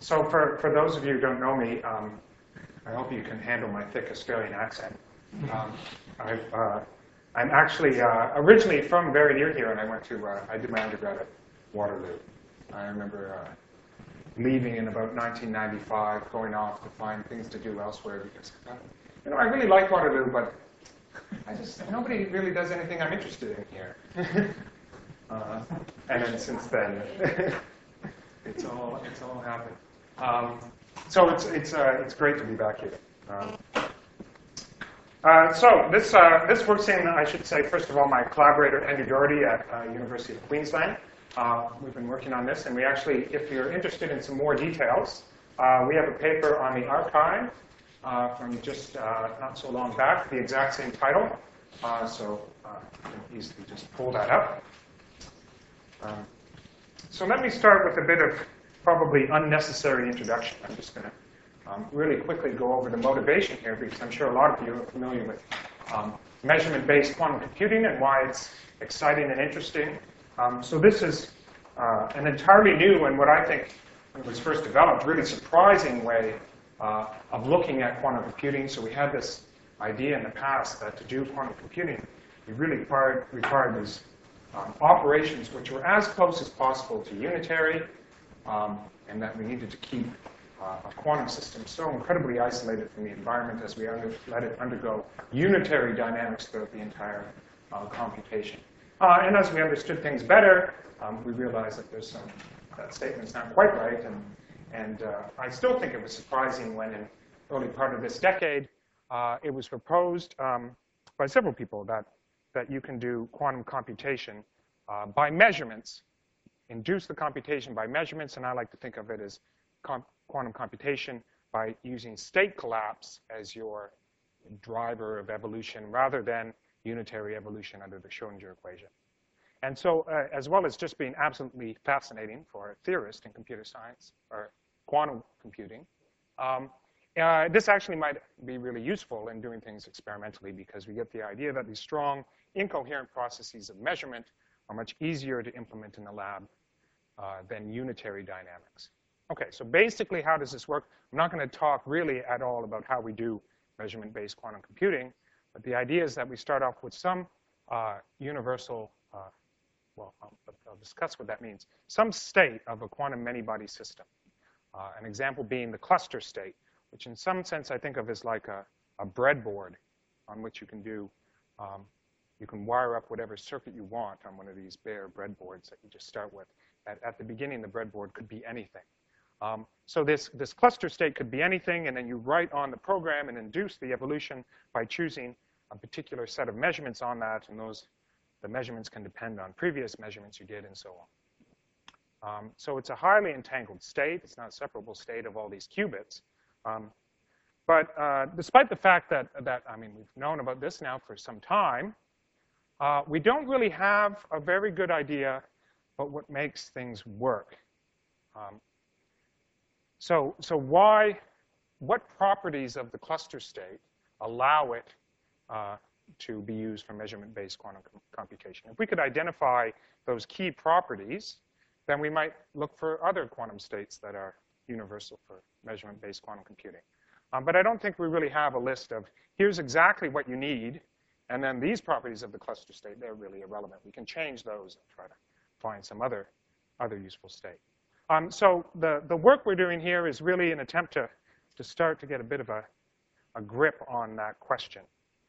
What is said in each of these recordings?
So for those of you who don't know me, I hope you can handle my thick Australian accent. Um, I'm actually originally from very near here, and I did my undergrad at Waterloo. I remember leaving in about 1995, going off to find things to do elsewhere because, I really like Waterloo, but nobody really does anything I'm interested in here. And then since then, it's all happened. So it's great to be back here. So this works in, I should say, first of all, my collaborator Andrew Doherty at University of Queensland. We've been working on this, and we actually, if you're interested in some more details, we have a paper on the archive from just not so long back, the exact same title. So you can easily just pull that up. So let me start with a bit of probably unnecessary introduction. I'm just going to really quickly go over the motivation here, because I'm sure a lot of you are familiar with measurement-based quantum computing and why it's exciting and interesting. So this is an entirely new, and what I think when it was first developed, really surprising way of looking at quantum computing. So we had this idea in the past that to do quantum computing, we really required these operations which were as close as possible to unitary, and that we needed to keep a quantum system so incredibly isolated from the environment as we let it undergo unitary dynamics throughout the entire computation. And as we understood things better, we realized that that statement's not quite right, and I still think it was surprising when in the early part of this decade, it was proposed by several people that you can do quantum computation by measurements, induce the computation by measurements, and I like to think of it as quantum computation by using state collapse as your driver of evolution rather than unitary evolution under the Schrodinger equation. And so, as well as just being absolutely fascinating for a theorist in computer science or quantum computing, this actually might be really useful in doing things experimentally, because we get the idea that these strong, incoherent processes of measurement are much easier to implement in the lab than unitary dynamics. Okay, so basically, how does this work? I'm not going to talk really at all about how we do measurement-based quantum computing, but the idea is that we start off with some universal, I'll discuss what that means, some state of a quantum many-body system. An example being the cluster state, which in some sense I think of as like a breadboard on which you can do, you can wire up whatever circuit you want on one of these bare breadboards that you just start with. At the beginning, the breadboard could be anything. So this cluster state could be anything, and then you write on the program and induce the evolution by choosing a particular set of measurements on that, and the measurements can depend on previous measurements you did and so on. So it's a highly entangled state. It's not a separable state of all these qubits. But despite the fact that we've known about this now for some time, we don't really have a very good idea about what makes things work. So what properties of the cluster state allow it to be used for measurement-based quantum computation? If we could identify those key properties, then we might look for other quantum states that are universal for measurement-based quantum computing. But I don't think we really have a list of, here's exactly what you need, and then these properties of the cluster state, they're really irrelevant. We can change those and try to find some other useful state. So the work we're doing here is really an attempt to start to get a bit of a grip on that question.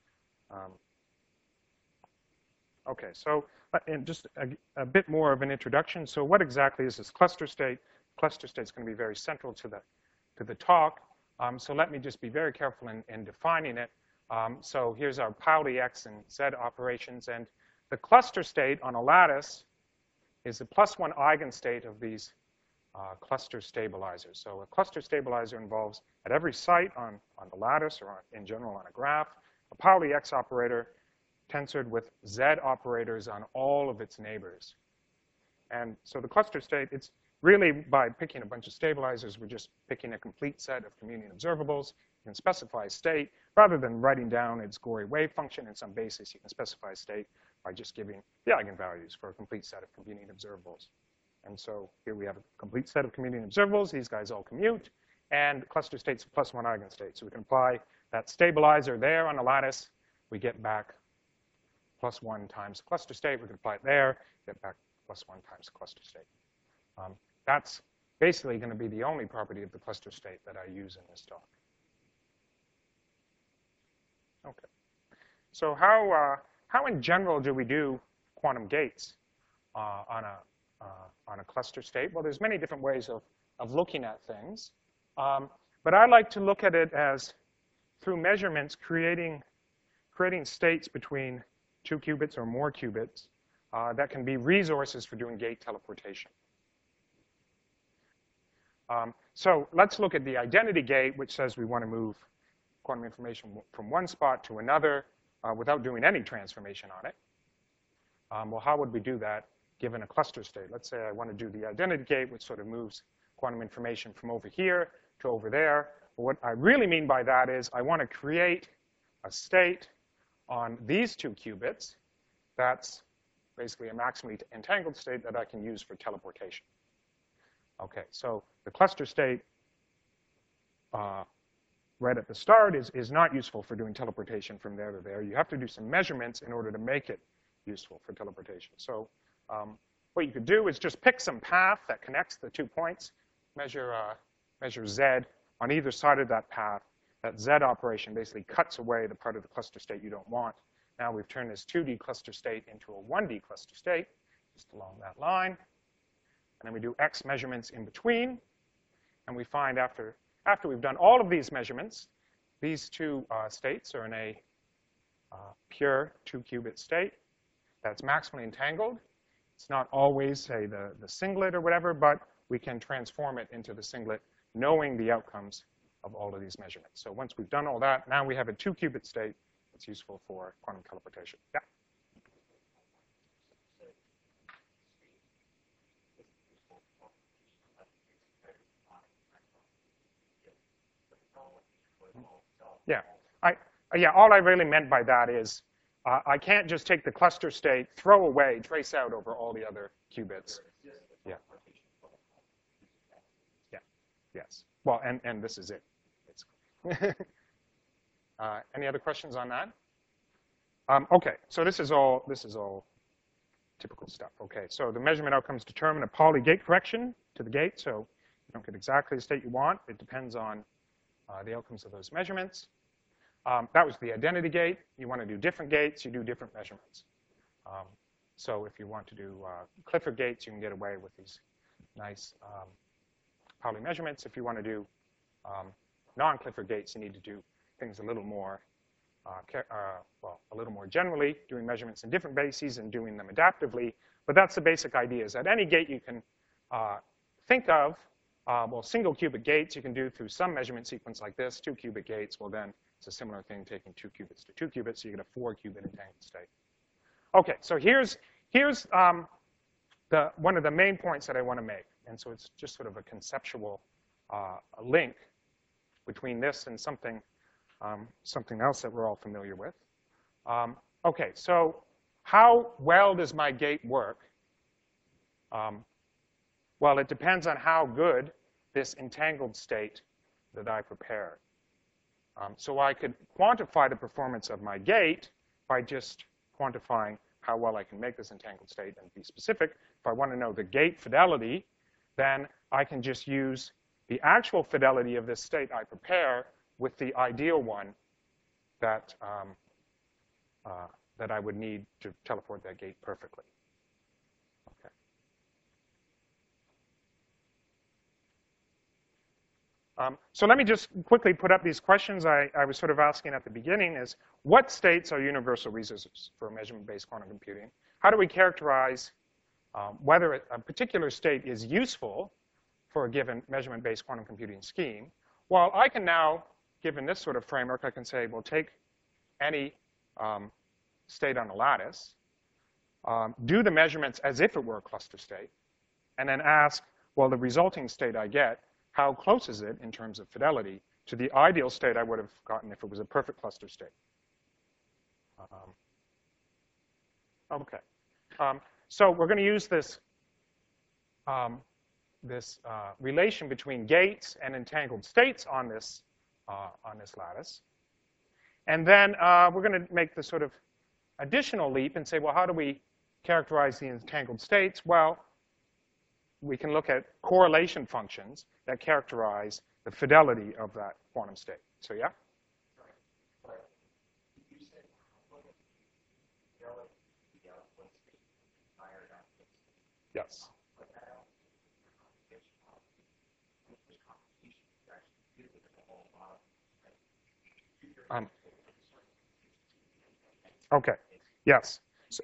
Okay, so and just a bit more of an introduction. So what exactly is this cluster state? Cluster state is going to be very central to the talk. So let me just be very careful in defining it. So here's our Pauli X and Z operations. And the cluster state on a lattice is the +1 eigenstate of these cluster stabilizers. So a cluster stabilizer involves, at every site on the lattice or in general on a graph, a Pauli X operator tensored with Z operators on all of its neighbors. And so the cluster state, it's really by picking a bunch of stabilizers, we're just picking a complete set of commuting observables. You can specify a state. Rather than writing down its Gori wave function in some basis, you can specify a state by just giving the eigenvalues for a complete set of commuting observables. And so here we have a complete set of commuting observables. These guys all commute. And cluster state's plus one eigenstate. So we can apply that stabilizer there on the lattice. We get back plus one times cluster state. We can apply it there, get back plus one times cluster state. That's basically going to be the only property of the cluster state that I use in this talk. Okay. So how in general do we do quantum gates on a cluster state? Well, there's many different ways of looking at things. But I like to look at it as, through measurements, creating states between 2 qubits or more qubits that can be resources for doing gate teleportation. So let's look at the identity gate, which says we want to move quantum information from one spot to another without doing any transformation on it. Well, how would we do that given a cluster state? Let's say I want to do the identity gate, which sort of moves quantum information from over here to over there. What I really mean by that is I want to create a state on these 2 qubits that's basically a maximally entangled state that I can use for teleportation. Okay, so the cluster state right at the start is not useful for doing teleportation from there to there. You have to do some measurements in order to make it useful for teleportation. So what you could do is just pick some path that connects the 2 points, measure Z on either side of that path. That Z operation basically cuts away the part of the cluster state you don't want. Now we've turned this 2D cluster state into a 1D cluster state, just along that line. And then we do X measurements in between. And we find after we've done all of these measurements, these 2 states are in a pure 2-qubit state that's maximally entangled. It's not always, say, the singlet or whatever, but we can transform it into the singlet knowing the outcomes of all of these measurements. So once we've done all that, now we have a 2-qubit state that's useful for quantum teleportation. Yeah? Yeah, all I really meant by that is I can't just take the cluster state, throw away, trace out over all the other qubits. Yeah. Yeah. Yes. Well, and this is it. Any other questions on that? Okay. So this is all typical stuff. Okay. So the measurement outcomes determine a Pauli gate correction to the gate. So you don't get exactly the state you want. It depends on the outcomes of those measurements. That was the identity gate. You want to do different gates, you do different measurements. So if you want to do Clifford gates, you can get away with these nice Pauli measurements. If you want to do non-Clifford gates, you need to do things a little more, a little more generally, doing measurements in different bases and doing them adaptively. But that's the basic idea, is that any gate you can think of, single qubit gates you can do through some measurement sequence like this. 2-qubit gates, well then, it's a similar thing, taking 2 qubits to 2 qubits, so you get a 4-qubit entangled state. Okay, so here's one of the main points that I want to make. And so it's just sort of a conceptual link between this and something else that we're all familiar with. Okay, so how well does my gate work? Well, it depends on how good this entangled state that I prepared. So I could quantify the performance of my gate by just quantifying how well I can make this entangled state and be specific. If I want to know the gate fidelity, then I can just use the actual fidelity of this state I prepare with the ideal one that I would need to teleport that gate perfectly. Okay. So let me just quickly put up these questions I was sort of asking at the beginning is, what states are universal resources for measurement-based quantum computing? How do we characterize whether a particular state is useful for a given measurement-based quantum computing scheme? Well, I can now, given this sort of framework, I can say, well, take any state on a lattice, do the measurements as if it were a cluster state, and then ask, well, the resulting state I get, how close is it in terms of fidelity to the ideal state I would have gotten if it was a perfect cluster state? Okay. So we're going to use this relation between gates and entangled states on this lattice. And then we're going to make the sort of additional leap and say, well, how do we characterize the entangled states? Well, we can look at correlation functions that characterize the fidelity of that quantum state. So, yeah? Yes. Okay. Yes.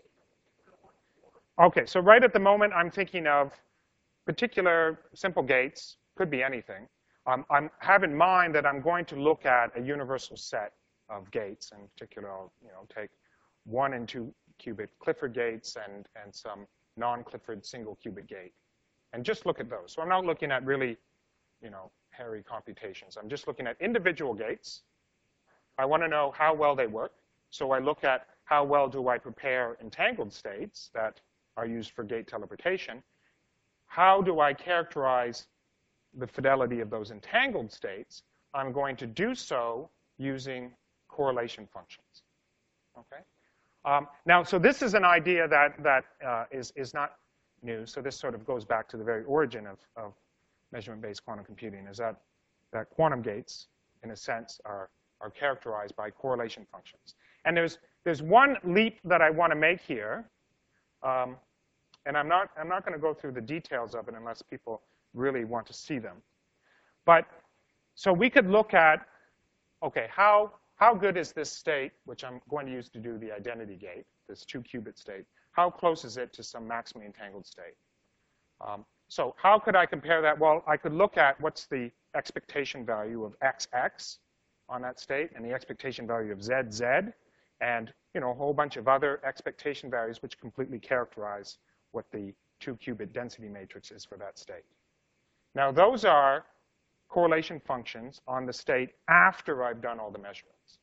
So right at the moment, I'm thinking of particular simple gates. Could be anything. I have in mind that I'm going to look at a universal set of gates. In particular, I'll take 1 and 2 qubit Clifford gates and some non-Clifford single qubit gate, and just look at those. So I'm not looking at really, hairy computations. I'm just looking at individual gates. I want to know how well they work. So I look at how well do I prepare entangled states that are used for gate teleportation. How do I characterize the fidelity of those entangled states? I'm going to do so using correlation functions. Okay. Now, so this is an idea that is not new. So this sort of goes back to the very origin of measurement-based quantum computing, is that quantum gates, in a sense, are characterized by correlation functions. And there's one leap that I want to make here, and I'm not going to go through the details of it unless people really want to see them. But so we could look at, okay, how good is this state, which I'm going to use to do the identity gate, this 2-qubit state? How close is it to some maximally entangled state? So how could I compare that? Well, I could look at what's the expectation value of XX on that state and the expectation value of ZZ, and a whole bunch of other expectation values which completely characterize what the 2-qubit density matrix is for that state. Now, those are correlation functions on the state after I've done all the measurements.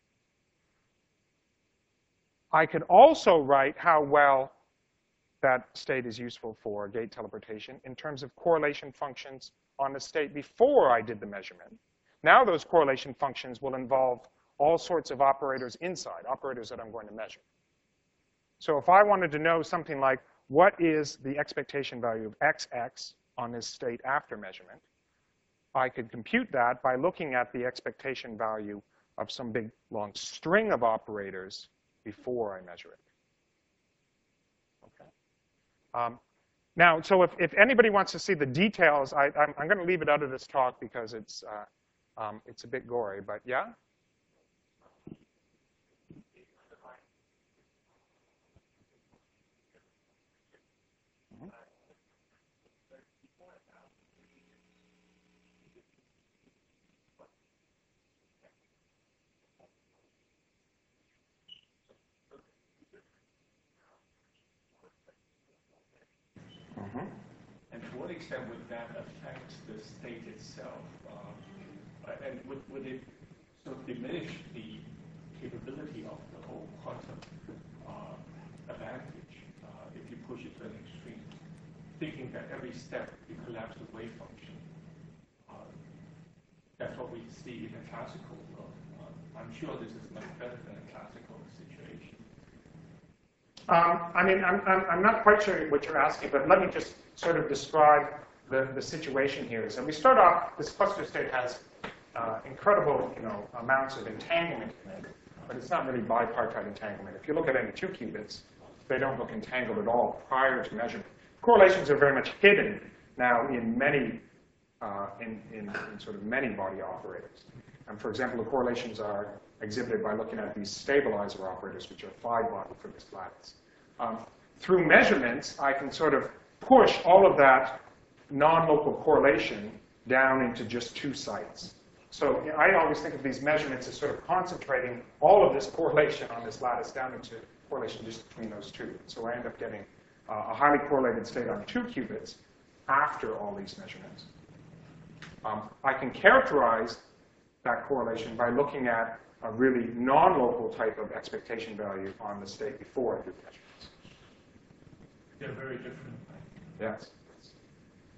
I could also write how well that state is useful for gate teleportation in terms of correlation functions on the state before I did the measurement. Now those correlation functions will involve all sorts of operators inside, operators that I'm going to measure. So if I wanted to know something like, what is the expectation value of XX on this state after measurement, I could compute that by looking at the expectation value of some big, long string of operators before I measure it. Okay. Now, so if anybody wants to see the details, I'm going to leave it out of this talk because it's a bit gory, but yeah? And to what extent would that affect the state itself? And would it sort of diminish the capability of the whole quantum advantage if you push it to an extreme? Thinking that every step you collapse the wave function. That's what we see in the classical world. I'm sure this is much better than a classical situation. I'm not quite sure what you're asking, but let me just sort of describe the situation here. So we start off, this cluster state has incredible amounts of entanglement in it, but it's not really bipartite entanglement. If you look at any 2 qubits, they don't look entangled at all prior to measurement. Correlations are very much hidden now in many, in sort of many body operators. And for example, the correlations are exhibited by looking at these stabilizer operators, which are 5-body for this lattice. Through measurements, I can sort of push all of that non-local correlation down into just 2 sites. So I always think of these measurements as sort of concentrating all of this correlation on this lattice down into correlation just between those 2. So I end up getting a highly correlated state on 2 qubits after all these measurements. I can characterize that correlation by looking at a really non-local type of expectation value on the state before I do the measurements. They're very different. Yes.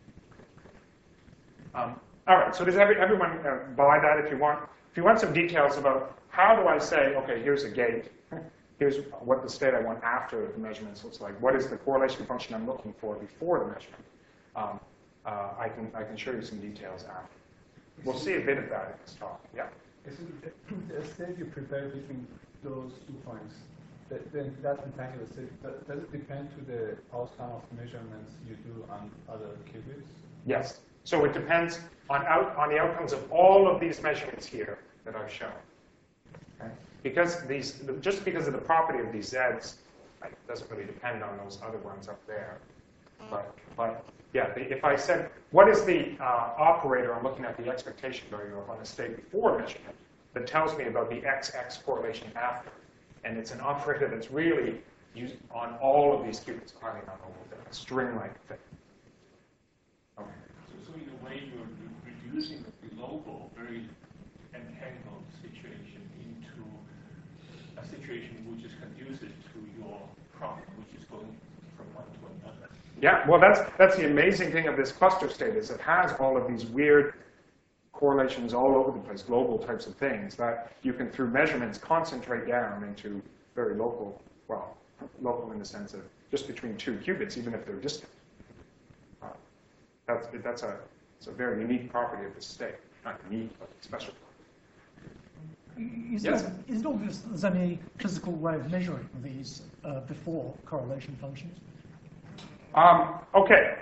All right, so does everyone buy that? If you want some details about how do I say, okay, here's a gate, here's what the state I want after the measurements looks like, what is the correlation function I'm looking for before the measurement, I can show you some details after. We'll see a bit of that in this talk. Yeah? The state you prepare between those 2 points, then that entangled state, does it depend to the outcome of measurements you do on other qubits? Yes. So it depends on the outcomes of all of these measurements here that I've shown. Okay? Just because of the property of these z's, it doesn't really depend on those other ones up there. But yeah, if I said, what is the operator I'm looking at the expectation value of on a state before measurement that tells me about the XX correlation after? And it's an operator that's really used on all of these qubits, highly non-homogeneous, a string-like thing. Okay. So in a way, you're reducing the global, very entangled situation into a situation which is conducive to your problem, which is going from one to another. Yeah, well, that's the amazing thing of this cluster state is it has all of these weird correlations all over the place, global types of things that you can, through measurements, concentrate down into very local, well, local in the sense of just between 2 qubits, even if they're distant. It's a very unique property of this state. Not unique, but special. Is it obvious that there's any physical way of measuring these before correlation functions? Okay.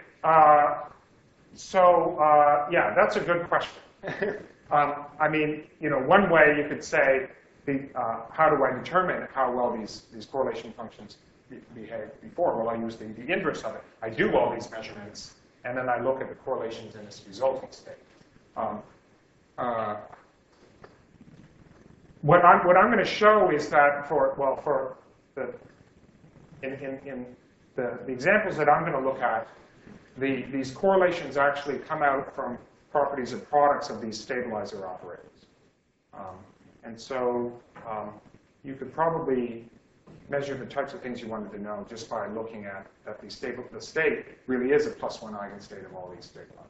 Yeah, that's a good question. I mean, one way you could say, how do I determine how well these correlation functions behave before? Well, I use the inverse of it. I do all these measurements, and then I look at the correlations in this resulting state. What I'm going to show is that in the examples that I'm going to look at, these correlations actually come out from properties of products of these stabilizer operators. And so you could probably measure the types of things you wanted to know just by looking at that the state really is a +1 eigenstate of all these stabilizers.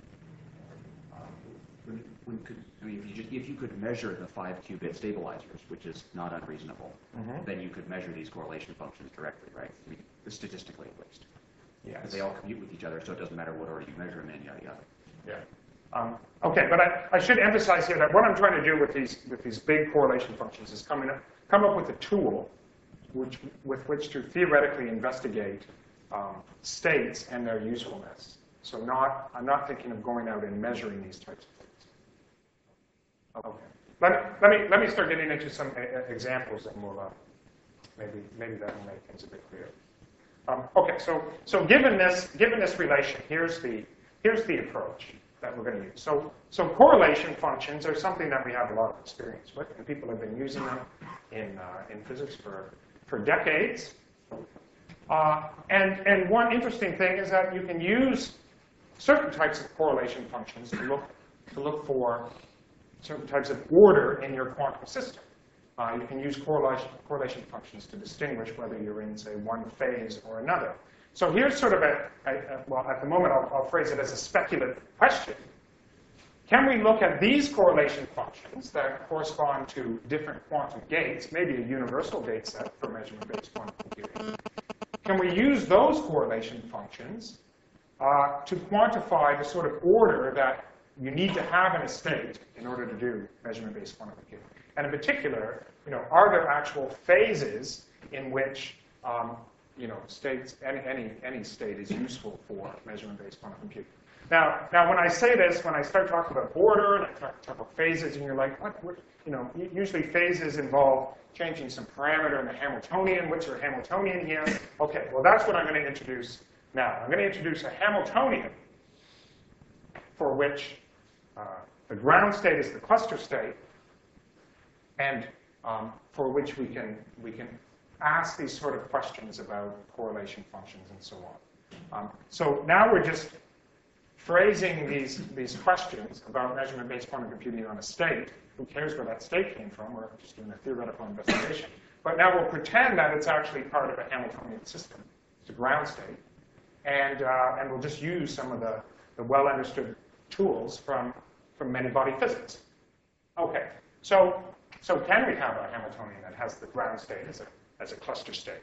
If you could measure the 5-qubit stabilizers, which is not unreasonable, then you could measure these correlation functions directly, right? I mean, statistically at least. Yes. Because they all commute with each other, so it doesn't matter what order you measure them in, yada yada. Yeah. Okay, but I should emphasize here that what I'm trying to do with these big correlation functions is come up with a tool with which to theoretically investigate states and their usefulness. So I'm not thinking of going out and measuring these types of things. Okay. Let me start getting into some examples, and we'll maybe that will make things a bit clearer. Okay, so given this relation, here's the approach that we're going to use. So correlation functions are something that we have a lot of experience with, and people have been using them in physics for decades. And one interesting thing is that you can use certain types of correlation functions to look for certain types of order in your quantum system. You can use correlation functions to distinguish whether you're in, say, one phase or another. So here's sort of well, at the moment, I'll phrase it as a speculative question. Can we look at these correlation functions that correspond to different quantum gates, maybe a universal gate set for measurement-based quantum computing? Can we use those correlation functions to quantify the sort of order that you need to have in a state in order to do measurement-based quantum computing? And in particular, are there actual phases in which states, any state is useful for measurement-based quantum computing? Now, when I say this, when I start talking about order and I talk about phases, and you're like, what? Usually phases involve changing some parameter in the Hamiltonian. What's your Hamiltonian here? Okay, well, that's what I'm going to introduce now. I'm going to introduce a Hamiltonian for which the ground state is the cluster state, and for which we can ask these sort of questions about correlation functions and so on. So now we're just phrasing these questions about measurement-based quantum computing on a state. Who cares where that state came from? We're just doing a theoretical investigation. But now we'll pretend that it's actually part of a Hamiltonian system. It's a ground state. And we'll just use some of the well-understood tools from many-body physics. Okay, so can we have a Hamiltonian that has the ground state as a cluster state?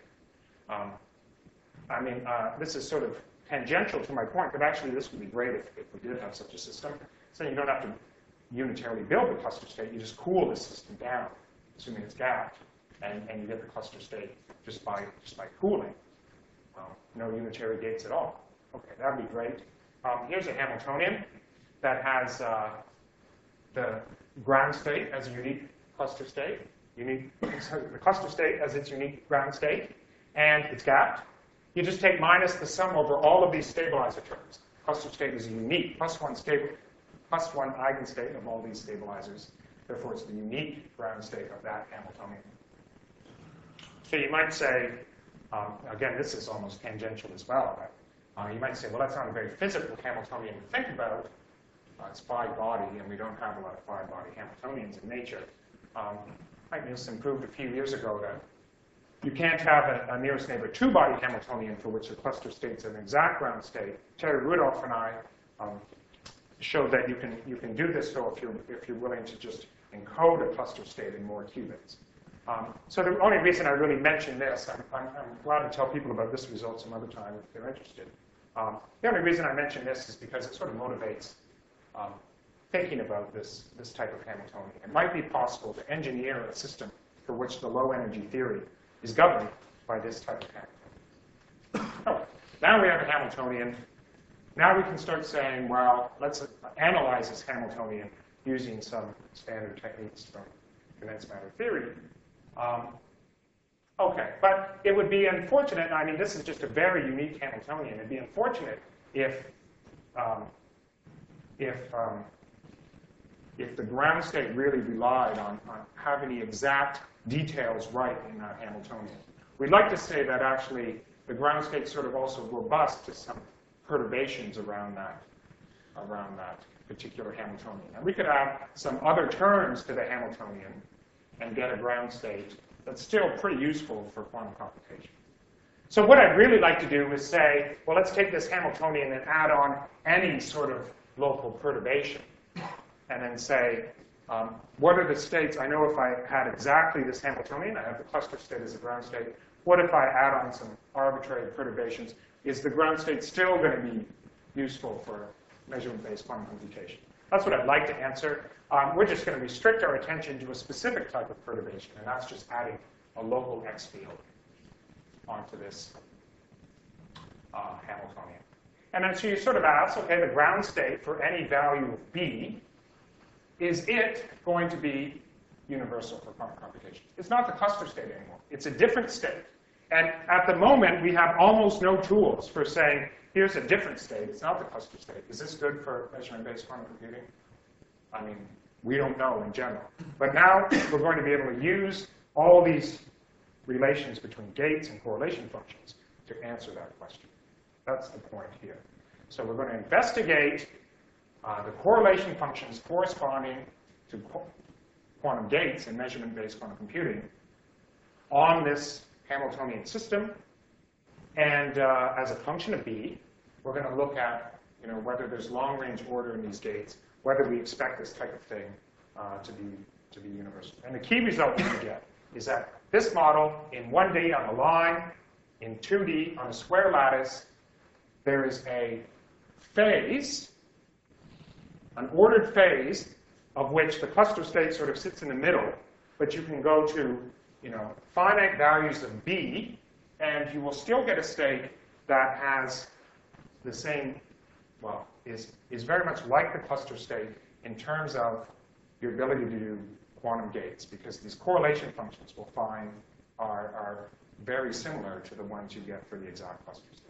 I mean, this is sort of tangential to my point, but actually this would be great if we did have such a system. So you don't have to unitarily build the cluster state, you just cool the system down, assuming it's gapped, and you get the cluster state just by cooling. No unitary gates at all. Okay, that'd be great. Here's a Hamiltonian that has the ground state as a unique cluster state, the cluster state as its unique ground state, and it's gapped. You just take minus the sum over all of these stabilizer terms. Cluster state is a unique +1 eigenstate of all these stabilizers. Therefore, it's the unique ground state of that Hamiltonian. So you might say, again, this is almost tangential as well, but you might say, well, that's not a very physical Hamiltonian to think about. It's phi-body, and we don't have a lot of phi-body Hamiltonians in nature. Mike Nielsen proved a few years ago that you can't have a nearest neighbor 2-body Hamiltonian for which the cluster state's an exact ground state. Terry Rudolph and I showed that you can do this, though, if you're willing to just encode a cluster state in more qubits. So the only reason I really mention this, I'm glad to tell people about this result some other time if they're interested. The only reason I mention this is because it sort of motivates thinking about this type of Hamiltonian. It might be possible to engineer a system for which the low energy theory is governed by this type of Hamiltonian. Oh, now we have a Hamiltonian. Now we can start saying, well, let's analyze this Hamiltonian using some standard techniques from condensed matter theory. Okay, but it would be unfortunate. I mean, this is just a very unique Hamiltonian. It'd be unfortunate if the ground state really relied on having the exact details right in that Hamiltonian. We'd like to say that actually the ground state's sort of also robust to some perturbations around that particular Hamiltonian. And we could add some other terms to the Hamiltonian and get a ground state that's still pretty useful for quantum computation. So what I'd really like to do is say, well, let's take this Hamiltonian and add on any sort of local perturbation. And then say, what are the states? I know if I had exactly this Hamiltonian, I have the cluster state as a ground state. What if I add on some arbitrary perturbations? Is the ground state still going to be useful for measurement-based quantum computation? That's what I'd like to answer. We're just going to restrict our attention to a specific type of perturbation, and that's just adding a local X field onto this Hamiltonian. And then so you sort of ask, okay, the ground state for any value of B, is it going to be universal for quantum computation? It's not the cluster state anymore. It's a different state. And at the moment, we have almost no tools for saying, here's a different state. It's not the cluster state. Is this good for measurement-based quantum computing? I mean, we don't know in general. But now we're going to be able to use all these relations between gates and correlation functions to answer that question. That's the point here. So we're going to investigate the correlation functions corresponding to quantum gates in measurement-based quantum computing on this Hamiltonian system. And as a function of B, we're going to look at whether there's long-range order in these gates, whether we expect this type of thing to be universal. And the key result we get is that this model in 1D on a line, in 2D on a square lattice, there is a phase, an ordered phase, of which the cluster state sort of sits in the middle, but you can go to finite values of B, and you will still get a state that has the same, well, is very much like the cluster state in terms of your ability to do quantum gates, because these correlation functions we'll find are very similar to the ones you get for the exact cluster state.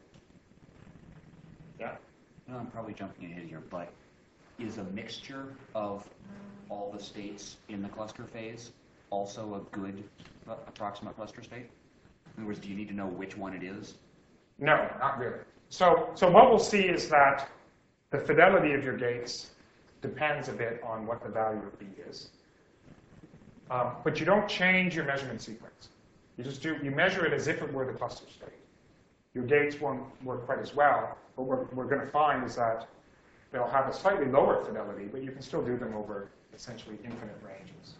Yeah? I'm probably jumping ahead here, but is a mixture of all the states in the cluster phase also a good approximate cluster state? In other words, do you need to know which one it is? No, not really. So what we'll see is that the fidelity of your gates depends a bit on what the value of B is. But you don't change your measurement sequence. You measure it as if it were the cluster state. Your gates won't work quite as well, but what we're going to find is that they'll have a slightly lower fidelity, but you can still do them over essentially infinite ranges.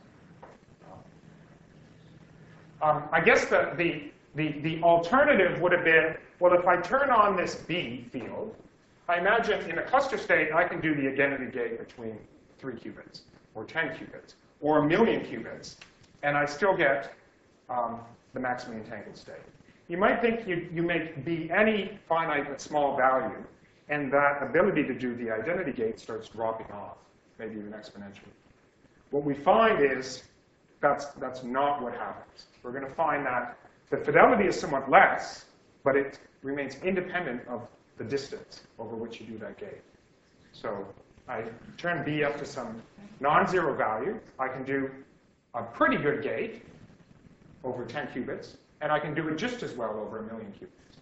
I guess the alternative would have been, well, if I turn on this B field, I imagine in a cluster state, I can do the identity gate between 3 qubits, or 10 qubits, or 1,000,000 qubits, and I still get the maximally entangled state. You might think you make B any finite but small value, and that ability to do the identity gate starts dropping off, maybe even exponentially. What we find is that's not what happens. We're going to find that the fidelity is somewhat less, but it remains independent of the distance over which you do that gate. So I turn B up to some non-zero value. I can do a pretty good gate over 10 qubits, and I can do it just as well over 1,000,000 qubits.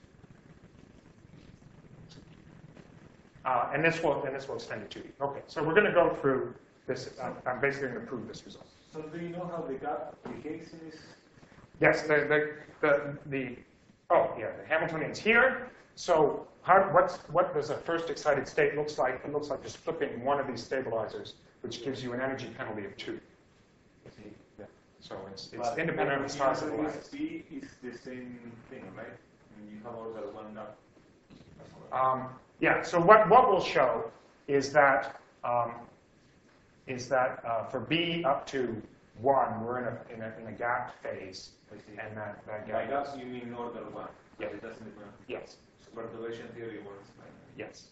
And this will extend it to E. Okay, so we're going to go through this. I'm basically going to prove this result. So do you know how they got the gates in this? Yes, the Hamiltonian's here. So what does a first excited state looks like? It looks like just flipping one of these stabilizers, which gives you an energy penalty of 2. Yeah. So it's independent of the size of the lattice. B is the same thing, right? And you have order 1 up. Yeah. So what we'll show is that for B up to 1, we're in a gapped phase, and that By gap. gap, you mean order 1. Yeah. It doesn't depend. Yes. Perturbation theory works like that. Yes.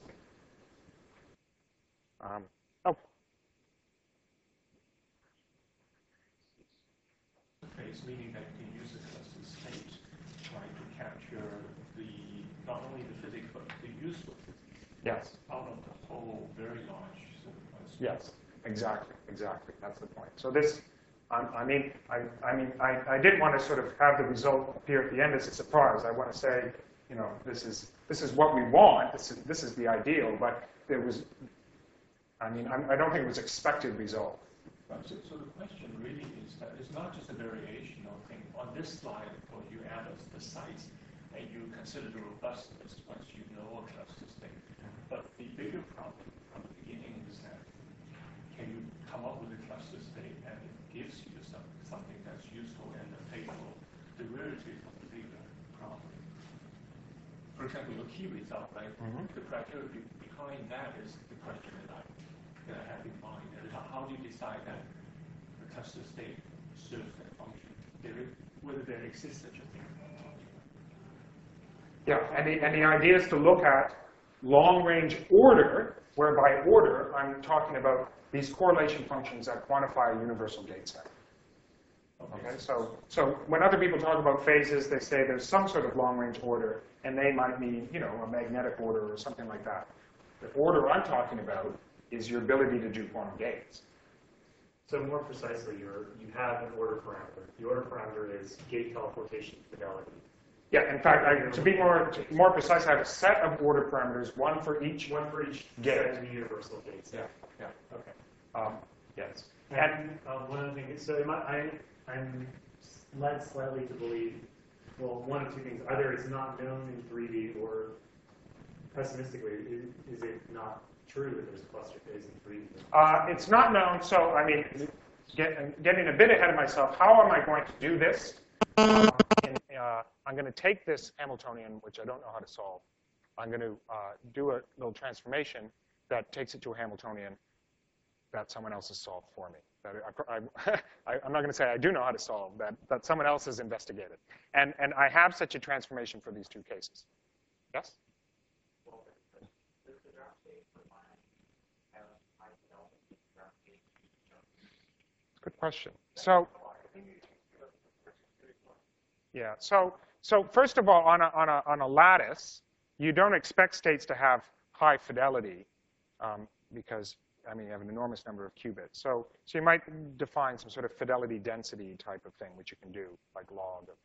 Phase, meaning that you can use the cluster state, trying to capture not only the physics, but the useful physics Yes. out of the whole very large sort of cluster. Yes. Exactly. That's the point. So this, I didn't want to sort of have the result appear at the end as a surprise. I want to say, this is what we want. This is the ideal. But there was, I don't think it was expected result. So the question really is that it's not just a variational thing. On this slide, well, you add the sites, and you consider the robustness once you know a cluster state. But the bigger problem from the beginning is that can you come up with a cluster state and it gives you something that's useful and a faithful derivative of the bigger problem. For example, your key result, right? Mm-hmm. The criteria behind that is the question that I have in mind. And how do you decide that the cluster state serves that function? Whether there exists such a thing. Yeah, and the idea is to look at long-range order, where by order I'm talking about these correlation functions that quantify a universal gate set. Okay, so when other people talk about phases, they say there's some sort of long-range order, and they might mean, a magnetic order or something like that. The order I'm talking about is your ability to do quantum gates. So more precisely, you have an order parameter. The order parameter is gate teleportation fidelity. Yeah, in fact, to be more precise, I have a set of order parameters, one for each gate. Set of universal gates. Yeah. Okay. Yes. And one other thing, so I'm led slightly to believe, well, one of two things. Either it's not known in 3D, or pessimistically, is it not true that there's a cluster phase in 3D? It's not known, so getting a bit ahead of myself, how am I going to do this? I'm going to take this Hamiltonian, which I don't know how to solve. I'm going to do a little transformation that takes it to a Hamiltonian that someone else has solved for me. I'm not going to say I do know how to solve that someone else has investigated. And I have such a transformation for these two cases. Yes? Good question. So first of all, on a lattice, you don't expect states to have high fidelity because you have an enormous number of qubits. So you might define some sort of fidelity density type of thing, which you can do, like log of.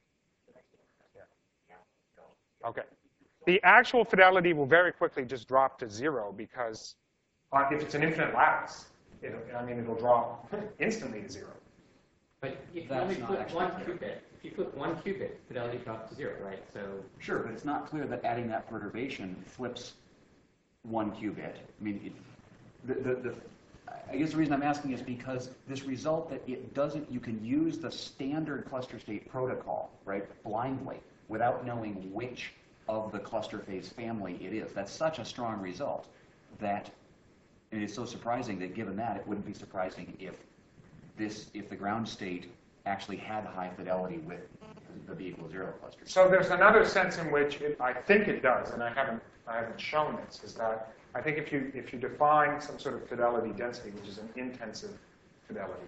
Yeah. Okay. The actual fidelity will very quickly just drop to 0 because if it's an infinite lattice, it'll drop instantly to 0. But if you only flip one qubit, if you flip one qubit, fidelity drops to 0, right? So sure, but it's not clear that adding that perturbation flips one qubit. I guess the reason I'm asking is because this result that it doesn't, you can use the standard cluster state protocol, right, blindly, without knowing which of the cluster phase family it is. That's such a strong result that it is so surprising that given that, it wouldn't be surprising if the ground state actually had high fidelity with the B equals 0 cluster. So there's another sense in which I think it does, and I haven't shown this, is that I think if you define some sort of fidelity density, which is an intensive fidelity,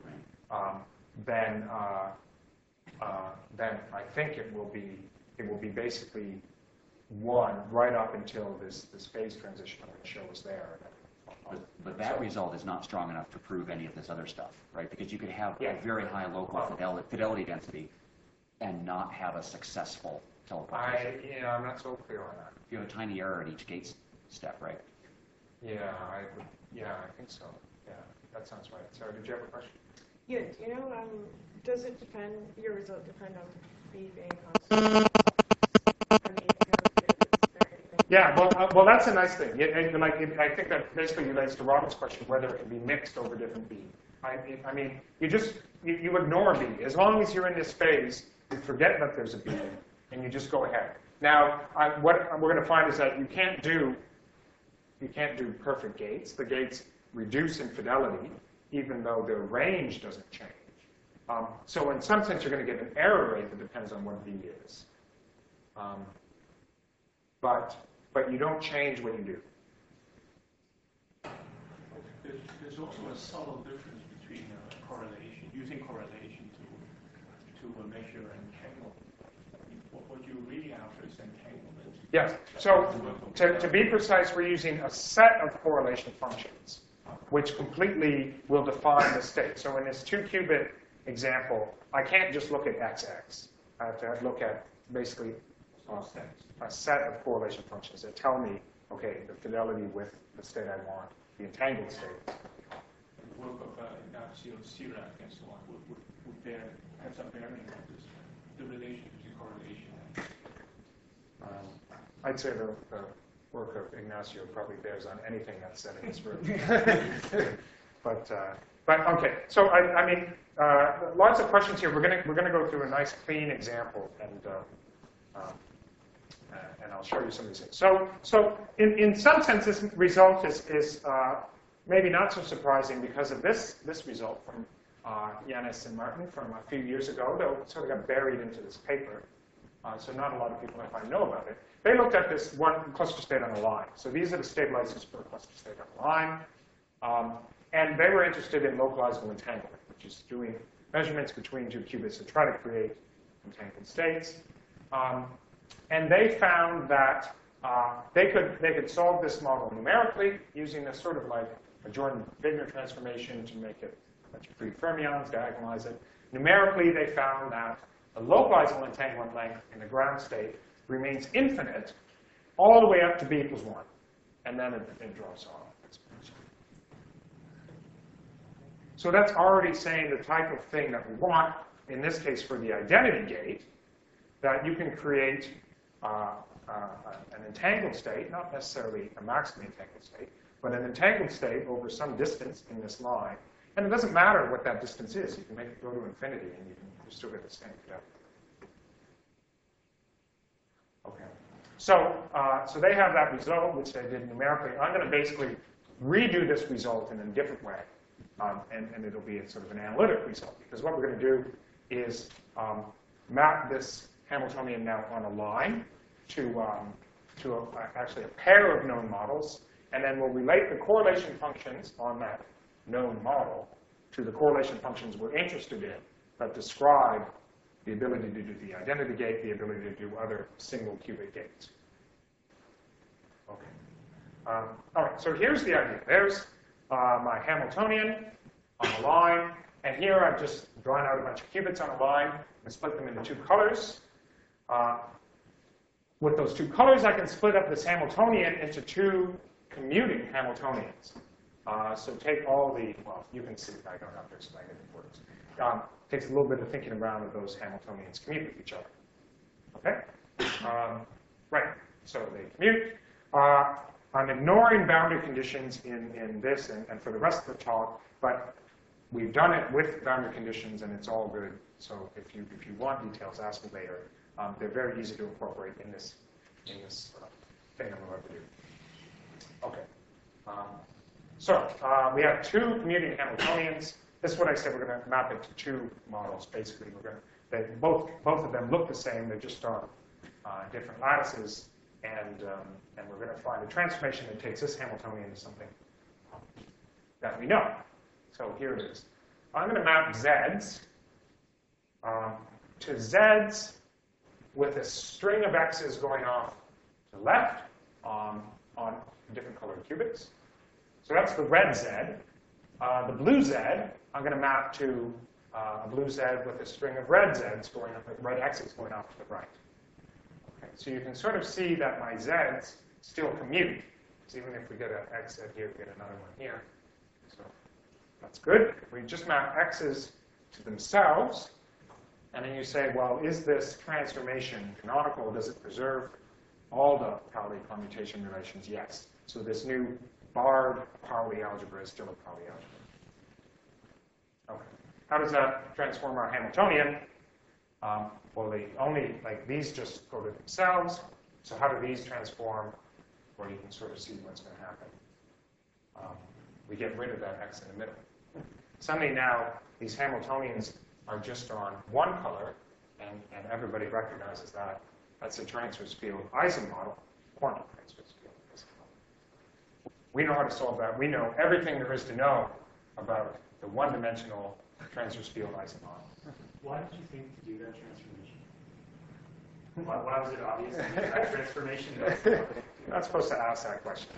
then I think it will be basically 1 right up until this phase transition I'm going to show is there. But that result is not strong enough to prove any of this other stuff, right? Because you could have a very high local fidelity density and not have a successful teleportation. I'm not so clear on that. You have a tiny error at each gate step, right? Yeah, I think so. Yeah, that sounds right. Sarah, did you have a question? Yeah, do you know, does it depend, your result depend on B being constant? Yeah, well, that's a nice thing. I think that basically relates to Robin's question, whether it can be mixed over different B. I mean, you ignore B. As long as you're in this phase, you forget that there's a B, and you just go ahead. Now, what we're going to find is that you can't do perfect gates. The gates reduce in fidelity, even though their range doesn't change. So in some sense, you're going to get an error rate that depends on what B is. But you don't change what you do. There's also a subtle difference between correlation, using correlation to measure entanglement. What you really after is entanglement. Yes. So to be precise, we're using a set of correlation functions, which completely will define the state. So in this 2-qubit example, I can't just look at XX. I have to look at basically a set of correlation functions that tell me, okay, the fidelity with the state I want, the entangled state. The work of Ignacio Cirac and so on would there have some bearing on this, the relation between correlation and... I'd say the work of Ignacio probably bears on anything that's said in this room. But okay, so I mean, lots of questions here. We're gonna go through a nice clean example, and I'll show you some of these things. So in some sense, this result is maybe not so surprising because of this result from Yanis and Martin from a few years ago, though it sort of got buried into this paper. So not a lot of people, if I know about it. They looked at this one cluster state on a line. So these are the stabilizers for a cluster state on a line. And they were interested in localizable entanglement, which is doing measurements between 2 qubits to try to create entangled states. And they found that they could solve this model numerically using a sort of like a Jordan-Wigner transformation to make it let you free fermions, diagonalize it. Numerically, they found that the localizable entanglement length in the ground state remains infinite all the way up to B equals 1. And then it drops off. So that's already saying the type of thing that we want, in this case for the identity gate, that you can create an entangled state, not necessarily a maximally entangled state, but an entangled state over some distance in this line. And it doesn't matter what that distance is. You can make it go to infinity, and you still get the same fidelity. Okay. So they have that result, which they did numerically. I'm going to basically redo this result in a different way, and it'll be a sort of an analytic result. Because what we're going to do is map this Hamiltonian now on a line to actually a pair of known models, and then we'll relate the correlation functions on that known model to the correlation functions we're interested in that describe the ability to do the identity gate, the ability to do other single qubit gates. Okay. All right, so here's the idea. There's my Hamiltonian on the line, and here I've just drawn out a bunch of qubits on a line and split them into 2 colors. With those 2 colors, I can split up this Hamiltonian into 2 commuting Hamiltonians. So take all the, well, you can see, I don't have to explain it in words. Takes a little bit of thinking around that those Hamiltonians commute with each other. Okay? Right, so they commute. I'm ignoring boundary conditions in this and for the rest of the talk, but we've done it with boundary conditions, and it's all good. So if you want details, ask me later. They're very easy to incorporate in this thing I'm about to do. Okay. So we have two commuting Hamiltonians. This is what I said. We're going to map it to two models. Basically, both of them look the same. They're just on different lattices, and we're going to find a transformation that takes this Hamiltonian to something that we know. So here it is. I'm going to map z's to z's with a string of x's going off to the left on different colored qubits. So that's the red z. The blue z, I'm going to map to a blue z with a string of red z's going up, red x's going off to the right. Okay, so you can sort of see that my z's still commute. So even if we get an x z here, we get another one here. So that's good. If we just map x's to themselves, and then you say, well, is this transformation canonical? Does it preserve all the Pauli commutation relations? Yes. So this new barred Pauli algebra is still a Pauli algebra. Okay. How does that transform our Hamiltonian? Well, these just go to themselves. So how do these transform? Well, you can sort of see what's going to happen. We get rid of that x in the middle. Suddenly now, these Hamiltonians are just on one color, and everybody recognizes that. That's a transfer field Ising model, quantum transfer field Ising model. We know how to solve that. We know everything there is to know about the one-dimensional transfer field Ising model. Why did you think to do that transformation? Why was it obvious to do that transformation? You're not supposed to ask that question.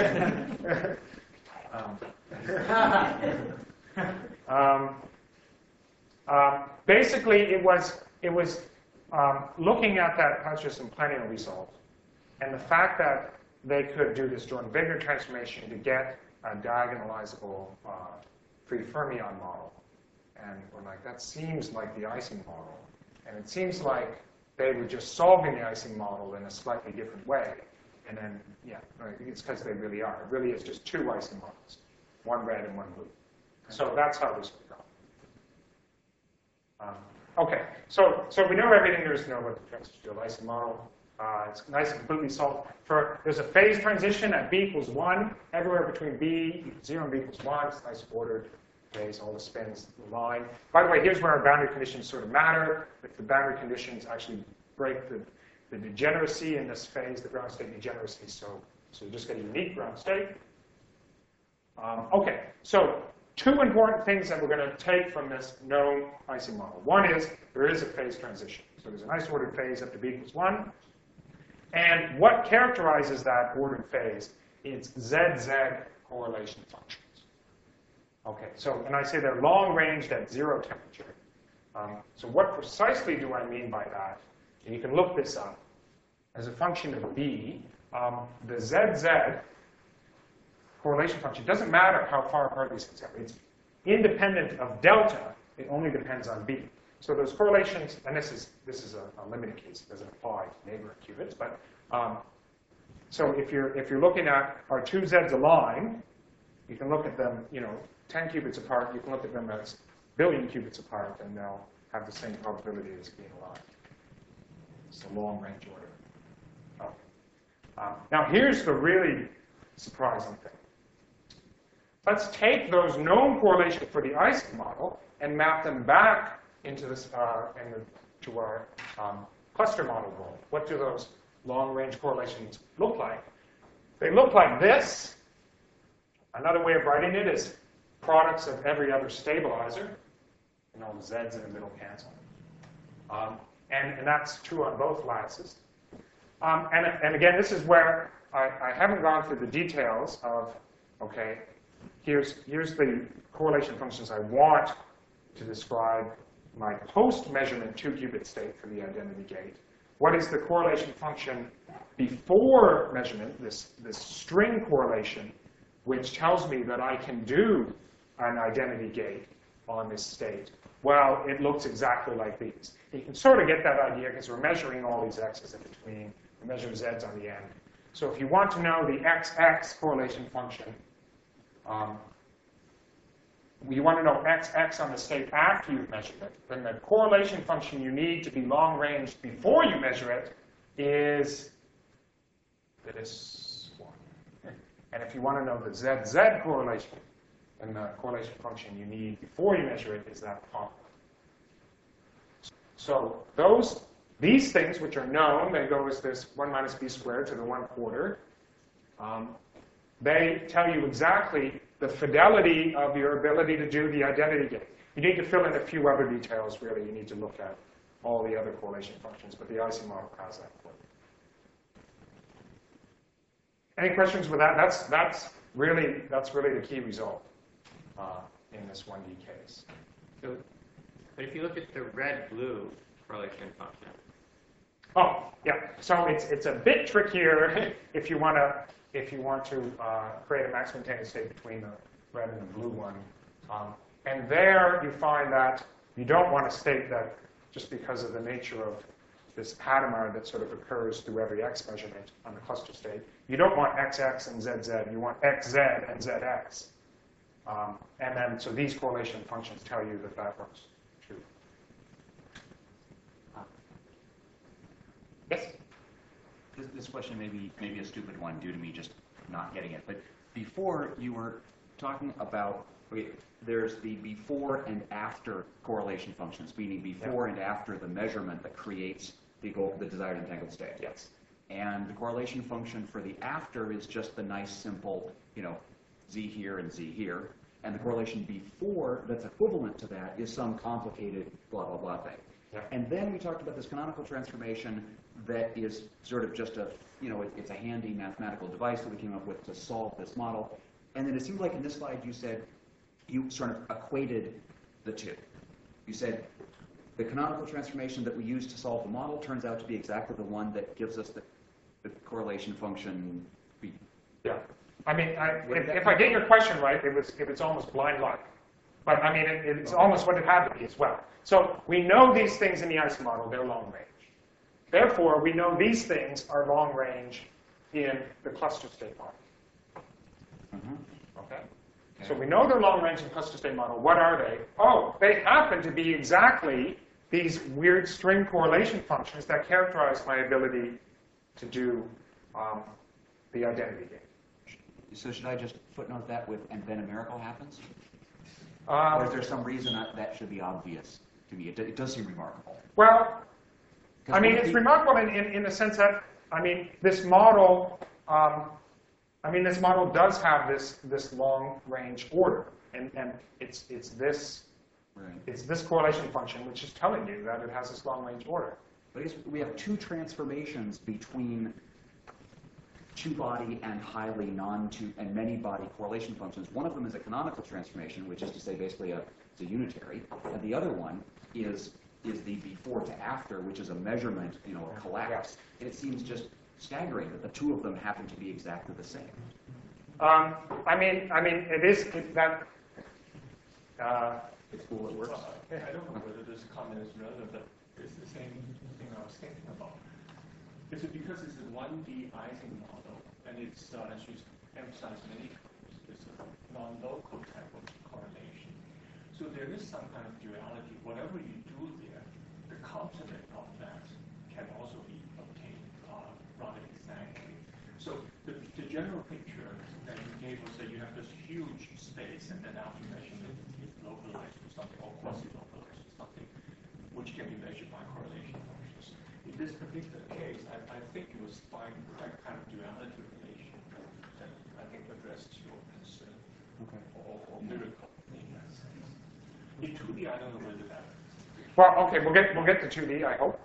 Basically, it was looking at that Hutchison-Pleniel result, and the fact that they could do this Jordan-Wigner transformation to get a diagonalizable free fermion model. And we're like, that seems like the Ising model. And it seems like they were just solving the Ising model in a slightly different way. And then, yeah, right, it's because they really are. It really is just two Ising models, one red and one blue. So that's how this would go. Okay, so we know everything there is to know about the transfer field Ising model. It's nice and completely solved. There's a phase transition at b equals 1. Everywhere between b equals 0 and b equals 1. It's nice ordered phase, all the spins line. By the way, here's where our boundary conditions sort of matter. If the boundary conditions actually break the degeneracy in this phase, the ground state degeneracy, so you just get a unique ground state. Okay, so two important things that we're going to take from this known Ising model. One is there is a phase transition. So there's a nice ordered phase up to b equals 1. And what characterizes that ordered phase is ZZ correlation functions. Okay, so, and I say they're long-ranged at 0 temperature. So what precisely do I mean by that? And you can look this up. As a function of b, the ZZ correlation function doesn't matter how far apart these things are. It's independent of delta. It only depends on b. So those correlations, and this is a limited case. It doesn't apply to neighboring qubits. But so if you're looking at our two z's aligned, you can look at them, 10 qubits apart. You can look at them as billion qubits apart, and they'll have the same probability as being aligned. It's a long-range order. Okay. Now here's the really surprising thing. Let's take those known correlations for the Ising model and map them back into this to our cluster model world. What do those long-range correlations look like? They look like this. Another way of writing it is products of every other stabilizer, and all the z's in the middle cancel. And that's true on both lattices. And again, this is where I haven't gone through the details of, okay, here's the correlation functions I want to describe my post-measurement 2-qubit state for the identity gate. What is the correlation function before measurement, this string correlation, which tells me that I can do an identity gate on this state? Well, it looks exactly like these. You can sort of get that idea because we're measuring all these x's in between. We measure z's on the end. So if you want to know the XX correlation function, you want to know XX on the state after you've measured it, then the correlation function you need to be long-range before you measure it is this one. And if you want to know the ZZ correlation, then the correlation function you need before you measure it is that top. So these things which are known, they go as this 1 minus b squared to the 1/4. They tell you exactly the fidelity of your ability to do the identity game. You need to fill in a few other details, really. You need to look at all the other correlation functions, but the Ising model has that for you. Any questions with that? That's really the key result in this 1D case. So, but if you look at the red-blue correlation function. Oh, yeah. So it's a bit trickier if you want to create a maximum contained state between the red and the blue one. And there you find that you don't want to state that just because of the nature of this Hadamard that sort of occurs through every x measurement on the cluster state. You don't want XX and ZZ. You want XZ and ZX. And then, so these correlation functions tell you that that works true. Yes? This question may be a stupid one due to me just not getting it. But before you were talking about, okay, there's the before and after correlation functions, meaning before and after the measurement that creates the desired entangled state. Yes. And the correlation function for the after is just the nice simple, z here and z here. And the correlation before that's equivalent to that is some complicated blah, blah, blah thing. Yeah. And then we talked about this canonical transformation that is sort of just it's a handy mathematical device that we came up with to solve this model. And then it seemed like in this slide you said you sort of equated the two. You said the canonical transformation that we use to solve the model turns out to be exactly the one that gives us the correlation function. Yeah. I mean, if I get your question right, it's almost blind luck. But I mean, it's almost what it had to be as well. So we know these things in the Ising model, they're long range. Therefore, we know these things are long range in the cluster state model. Okay? So we know they're long range in the cluster state model. What are they? Oh, they happen to be exactly these weird string correlation functions that characterize my ability to do the identity game. So should I just footnote that with, and then a miracle happens? Or is there some reason that should be obvious to me? It does seem remarkable. Well, I mean, it's remarkable in the sense that, I mean, this model, this model does have this long-range order, and it's this correlation function which is telling you that it has this long-range order. But I guess we have two transformations between two-body and highly non-two and many-body correlation functions. One of them is a canonical transformation, which is to say basically it's a unitary, and the other one is the before to after, which is a measurement, a collapse. And it seems just staggering that the two of them happen to be exactly the same. It's cool, it works. I don't know whether this comment is relevant, but it's the same thing I was thinking about. Is it because it's a 1D Ising model, and it's, as you emphasized many times, it's a non-local type of correlation. So there is some kind of duality. Whatever you do there, the complement of that can also be obtained rather exactly. So the general picture that you gave was that you have this huge space, and then after measurement, it's localized to something, or quasi-localized to something, which can be measured by correlation functions. In this particular case, I think you will find that kind of duality relation that I think addressed your concern, or miracle in that sense. In 2D, I don't know whether that. Well, okay, we'll get to 2D, I hope.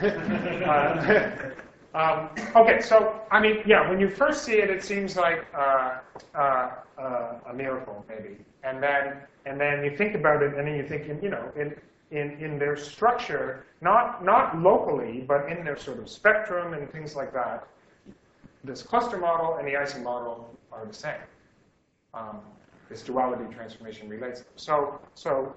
Okay, so I mean, yeah, when you first see it, it seems like a miracle, maybe, and then you think about it, and then you think, in their structure, not locally, but in their sort of spectrum and things like that, this cluster model and the Ising model are the same. This duality transformation relates them. So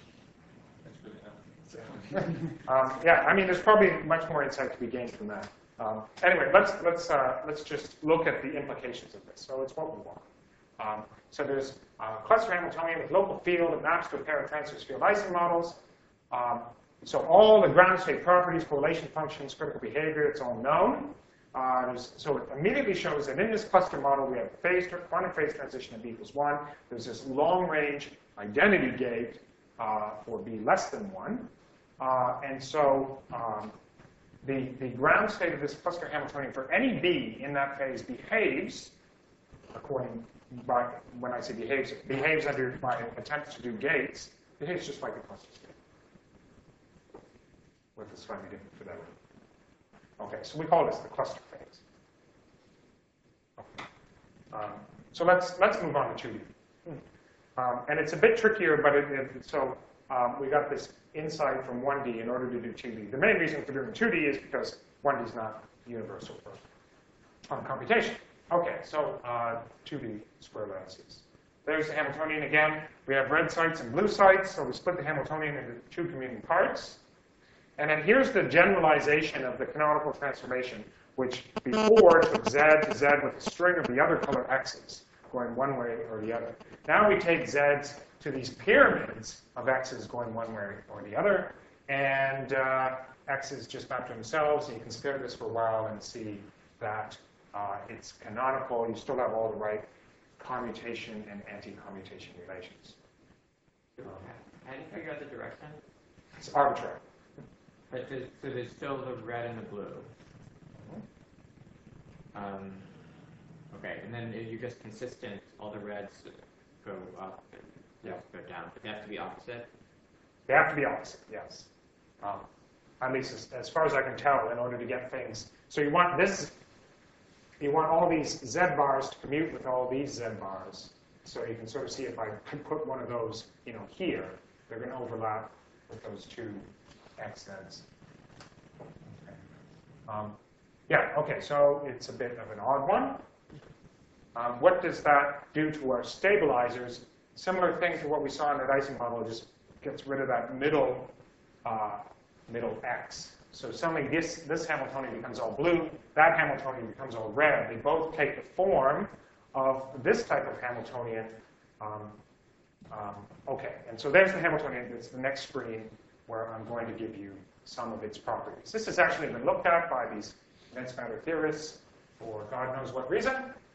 yeah, I mean, there's probably much more insight to be gained from that. Anyway, let's just look at the implications of this. So it's what we want. So there's a cluster Hamiltonian with local field that maps to a pair of transverse field Ising models. So all the ground state properties, correlation functions, critical behavior, it's all known. So it immediately shows that in this cluster model, we have quantum phase transition of B equals 1. There's this long-range identity gate for B less than 1. And so the ground state of this cluster Hamiltonian for any B in that phase behaves, when I say behaves under my attempts to do gates, behaves just like a cluster state. With a slightly different fidelity. Okay, so we call this the cluster phase. Okay. So let's move on to 2D. And it's a bit trickier, but we got this insight from 1D in order to do 2D. The main reason for doing 2D is because 1D is not universal for computation. Okay, so 2D square lattices. There's the Hamiltonian again. We have red sites and blue sites, so we split the Hamiltonian into 2 commuting parts. And then here's the generalization of the canonical transformation, which before took Z to Z with a string of the other color X's going one way or the other. Now we take Z's to these pyramids of X's going one way or the other, and X's just map to themselves. And you can stare at this for a while and see that it's canonical. You still have all the right commutation and anti-commutation relations. How do you figure out the direction? It's arbitrary. But so there's still the red and the blue. Okay, and then you're just consistent. All the reds go up and go down, but they have to be opposite. They have to be opposite, yes. At least as far as I can tell, in order to get things. So you want this. You want all these Z bars to commute with all these Z bars. So you can sort of see if I put one of those, here, they're going to overlap with those two XZs. Okay, so it's a bit of an odd one. What does that do to our stabilizers? Similar thing to what we saw in that Ising model, just gets rid of that middle X. So suddenly this Hamiltonian becomes all blue, that Hamiltonian becomes all red. They both take the form of this type of Hamiltonian. Okay, and so there's the Hamiltonian. It's the next screen where I'm going to give you some of its properties. This has actually been looked at by these immense matter theorists for God knows what reason.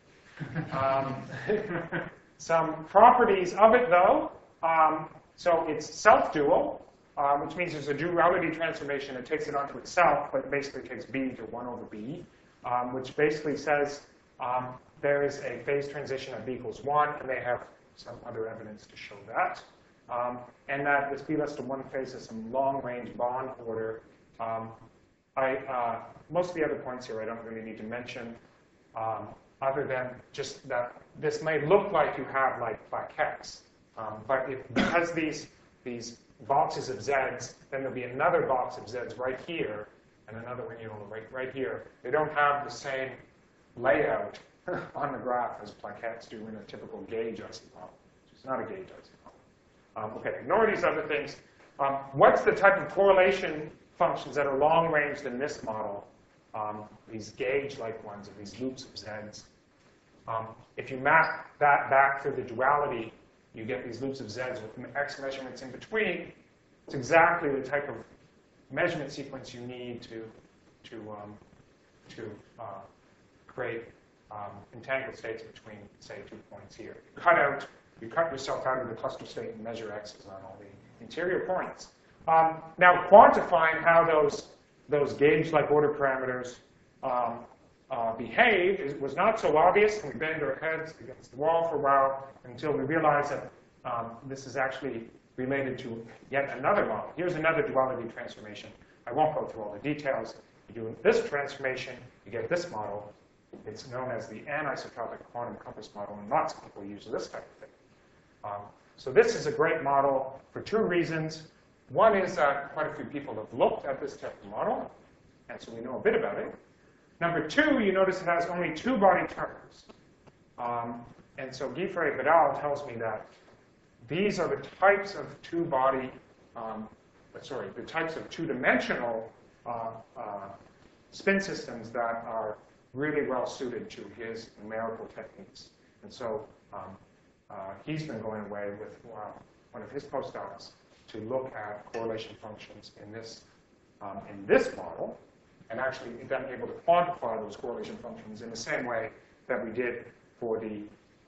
Some properties of it, though. So it's self-dual, which means there's a duality transformation that takes it onto itself, but it basically takes B to 1 over B, which basically says there is a phase transition of B equals 1, and they have some other evidence to show that. And that this B less than 1 phase has some long-range bond order. Most of the other points here I don't really need to mention, other than just that this may look like you have like plaquettes, but because these boxes of Zs, then there'll be another box of Zs right here, and another one right here. They don't have the same layout on the graph as plaquettes do in a typical gauge Ising model, which is not a gauge Ising model. Okay, ignore these other things. What's the type of correlation functions that are long-ranged in this model? These gauge-like ones, or these loops of Zs. If you map that back through the duality, you get these loops of Zs with X measurements in between. It's exactly the type of measurement sequence you need to create entangled states between, say, 2 points here. You cut yourself out of the cluster state and measure X's on all the interior points. Now, quantifying how those gauge-like order parameters behave was not so obvious, and we banged our heads against the wall for a while until we realized that this is actually related to yet another model. Here's another duality transformation. I won't go through all the details. You do this transformation, you get this model. It's known as the anisotropic quantum compass model, and lots of people use this type of thing. So this is a great model for 2 reasons. One is that quite a few people have looked at this type of model, and so we know a bit about it. Number 2, you notice it has only 2 body terms. And so Guy Vidal tells me that these are the types of the types of 2-dimensional spin systems that are really well suited to his numerical techniques. And so he's been going away with one of his postdocs to look at correlation functions in this model, and actually then able to quantify those correlation functions in the same way that we did for the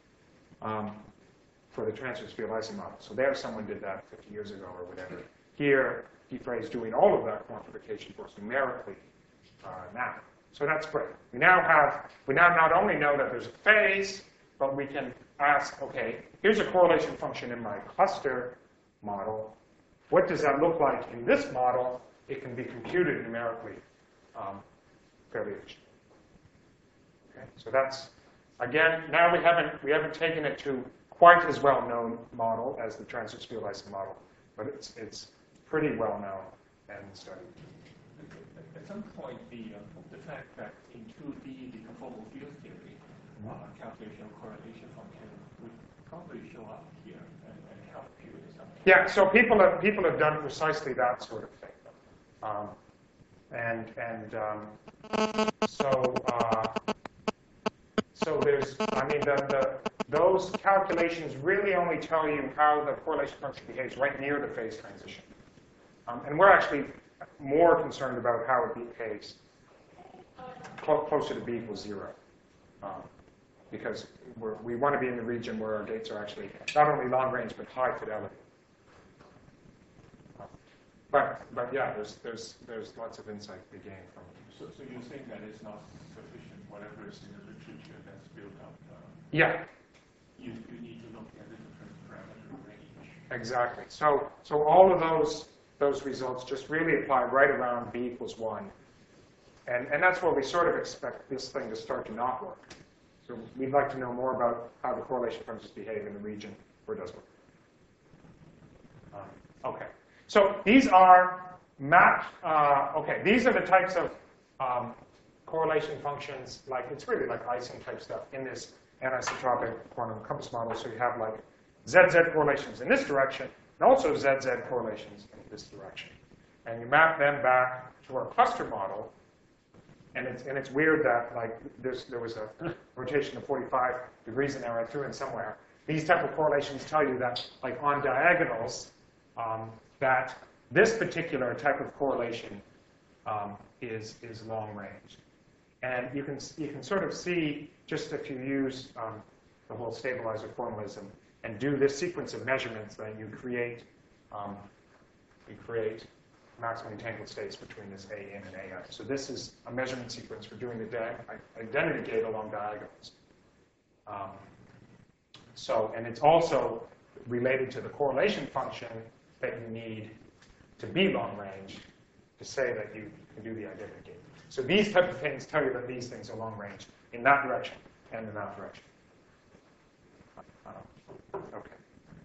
transverse field Ising model. So there, someone did that 50 years ago or whatever. Here, Guifrey's doing all of that quantification for us numerically now. So that's great. We now not only know that there's a phase, but we can ask, okay, here's a correlation function in my cluster model. What does that look like in this model? It can be computed numerically fairly efficiently. Okay, so that's, again, now we haven't taken it to quite as well-known model as the transverse field Ising model, but it's pretty well-known and studied. At some point, the fact that in 2D, the conformal field theory calculation of correlation function would probably show up here and help you with something. Yeah, so people have done precisely that sort of thing. So there's, I mean, those calculations really only tell you how the correlation function behaves right near the phase transition. And we're actually more concerned about how it behaves closer to b equals 0. Because we want to be in the region where our gates are actually not only long range, but high fidelity. But yeah, there's lots of insight to be gained from it. So you're saying that it's not sufficient, whatever is in the literature that's built up? Yeah. You need to look at the different parameter range. Exactly. So all of those results just really apply right around b equals 1. And that's where we sort of expect this thing to start to not work. So we'd like to know more about how the correlation functions behave in the region where it does work. Okay. So these are mapped, these are the types of correlation functions, like it's really like Ising type stuff in this anisotropic quantum compass model. So you have like ZZ correlations in this direction, and also ZZ correlations in this direction. And you map them back to our cluster model. And it's weird that like there was a rotation of 45 degrees in there I threw in somewhere. These type of correlations tell you that like on diagonals, that this particular type of correlation is long range. And you can sort of see, just if you use the whole stabilizer formalism and do this sequence of measurements, that you create maximum entangled states between this A in and A out. So this is a measurement sequence for doing the identity gate along diagonals. And it's also related to the correlation function that you need to be long range to say that you can do the identity gate. So these type of things tell you that these things are long range in that direction and in that direction. Okay.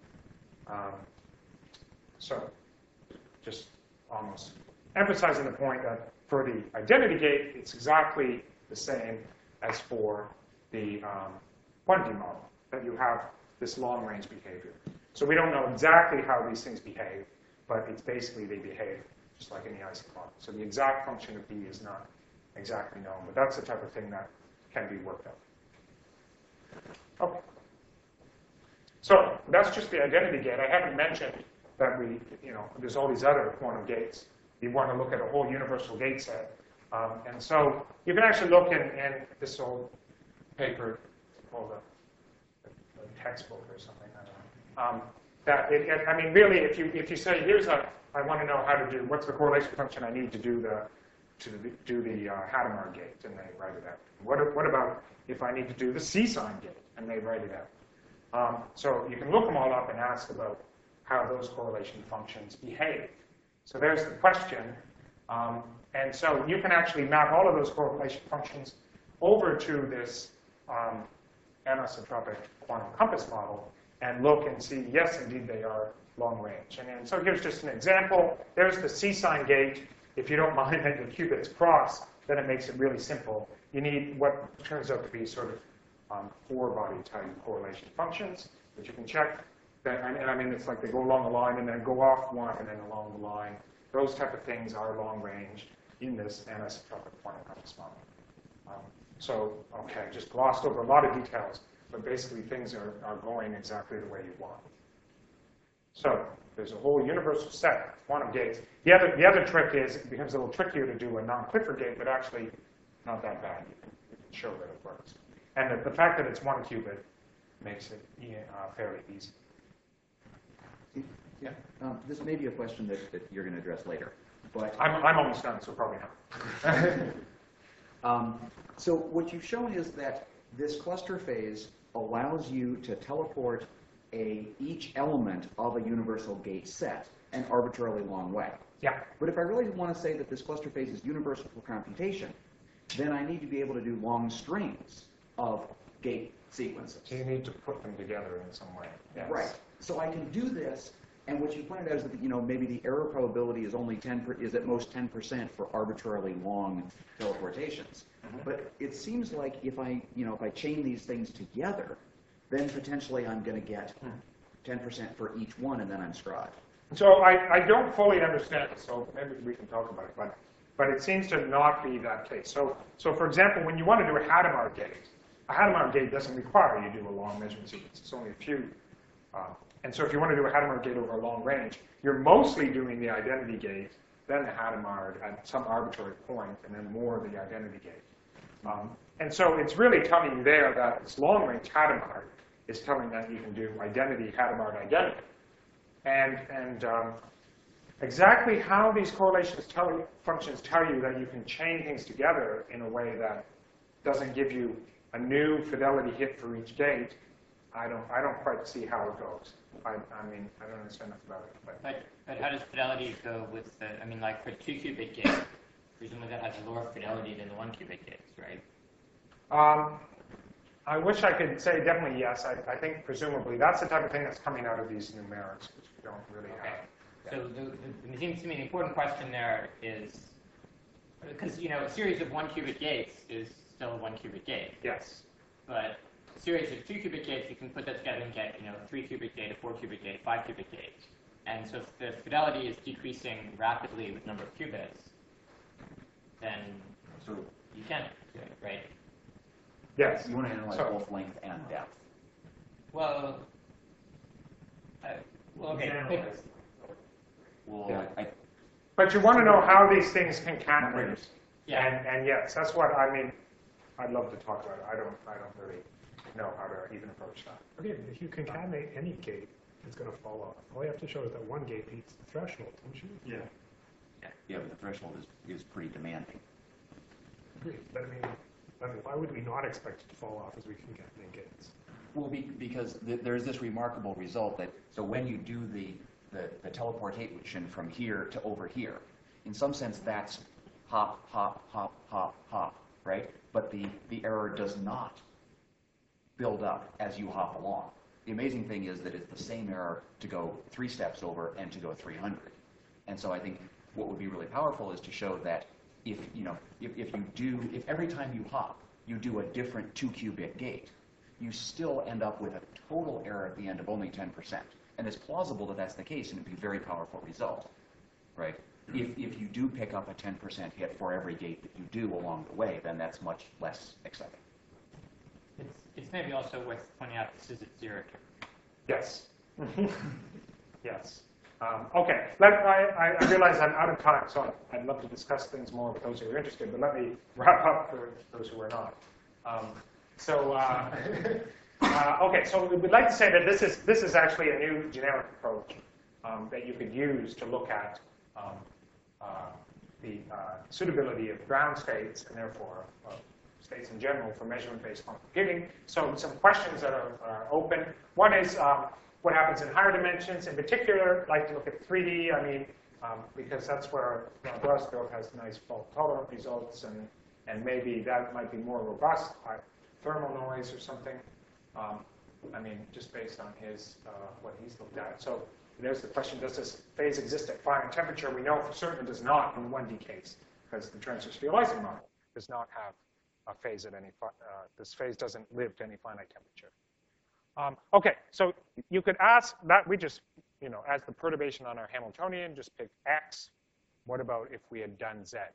So just almost emphasizing the point that for the identity gate, it's exactly the same as for the quantity model, that you have this long range behavior. So we don't know exactly how these things behave, but it's basically they behave just like any Ising model. So the exact function of B is not exactly known, but that's the type of thing that can be worked out. Okay. So that's just the identity gate. I haven't mentioned that there's all these other quantum gates. You want to look at a whole universal gate set. And so you can actually look in this old paper called a textbook or something. I don't know. I mean, really, if you say, I want to know how to do, what's the correlation function I need to do the Hadamard gate, and they write it out. What about if I need to do the C-sign gate, and they write it out. So you can look them all up and ask about how those correlation functions behave. So there's the question. And so you can actually map all of those correlation functions over to this anisotropic quantum compass model and look and see, yes, indeed, they are long range. And so here's just an example. There's the C-sign gate. If you don't mind that your qubits cross, then it makes it really simple. You need what turns out to be sort of four-body type correlation functions, which you can check. And I mean, it's like they go along the line and then go off one and then along the line. Those type of things are long range. in this anisotropic point of compass model. Okay, just glossed over a lot of details, but basically things are going exactly the way you want. So there's a whole universal set of quantum gates. The other trick is it becomes a little trickier to do a non-Clifford gate, but actually not that bad. You can show that it works. And the fact that it's 1 qubit makes it fairly easy. Yeah. This may be a question that you're going to address later, but I'm almost done, so probably not. So what you've shown is that this cluster phase allows you to teleport each element of a universal gate set an arbitrarily long way. Yeah. But if I really want to say that this cluster phase is universal for computation, then I need to be able to do long strings of gate sequences. So you need to put them together in some way. Yes. Right. So I can do this, and what you pointed out is that maybe the error probability is only is at most 10% for arbitrarily long teleportations. Mm-hmm. But it seems like if I chain these things together, then potentially I'm going to get 10% for each one, and then I'm screwed. So I don't fully understand it, so maybe we can talk about it, but it seems to not be that case. So for example, when you want to do a Hadamard gate doesn't require you do a long measurement sequence. It's only a few. And so if you want to do a Hadamard gate over a long range, you're mostly doing the identity gate, then the Hadamard at some arbitrary point, and then more of the identity gate. And so it's really telling you there that this long-range Hadamard is telling that you can do identity, Hadamard, identity. And exactly how these correlations functions tell you that you can chain things together in a way that doesn't give you a new fidelity hit for each gate, I don't quite see how it goes. I mean, I don't understand enough about it. But how does fidelity go with like for 2 qubit gates, presumably that has lower fidelity than the 1 qubit gates, right? I wish I could say definitely yes. I think presumably that's the type of thing that's coming out of these numerics, which we don't really have. So it seems to me the important question there is, because a series of 1 qubit gates is still a 1 qubit gate. Yes. But a series of 2 qubit gates, you can put that together and get 3 qubit gate, a 4 qubit gate, 5 qubit gate. And so if the fidelity is decreasing rapidly with number of qubits, then you can do it, right? Yes. You want to analyze both length and depth. Well, okay. Well, But you want to know how these things concatenate. Yeah. And yes, that's what I mean. I'd love to talk about it. I don't really know how to even approach that. Okay, if you concatenate any gate, it's going to fall off. All you have to show is that one gate beats the threshold, don't you? Yeah. Yeah, but the threshold is pretty demanding. Agreed. But I mean, why would we not expect it to fall off as we concatenate gates? Well, because there's this remarkable result that, so when you do the teleportation from here to over here, in some sense that's hop, hop, hop, hop, hop, right? But the error does not build up as you hop along. The amazing thing is that it's the same error to go 3 steps over and to go 300. And so I think what would be really powerful is to show that if every time you hop, you do a different 2 qubit gate, you still end up with a total error at the end of only 10%. And it's plausible that that's the case, and it'd be a very powerful result, right? If you do pick up a 10% hit for every gate that you do along the way, then that's much less exciting. It's maybe also worth pointing out this is at 0 here. Yes. Yes. Okay. I realize I'm out of time, so I'd love to discuss things more with those who are interested, but let me wrap up for those who are not. Okay, so we'd like to say that this is actually a new generic approach that you could use to look at the suitability of ground states and therefore states in general for measurement-based quantum computing. So some questions that are open. One is what happens in higher dimensions. In particular, I'd like to look at 3D. I mean, because that's where Glasgow has nice fault-tolerant results, and maybe that might be more robust, thermal noise or something. I mean, just based on his what he's looked at. So there's the question: does this phase exist at finite temperature? We know for certain it does not in the 1D case, because the transverse field Ising model does not have a phase at any. This phase doesn't live to any finite temperature. Okay, so you could ask that we just, as the perturbation on our Hamiltonian, just pick X. What about if we had done Z?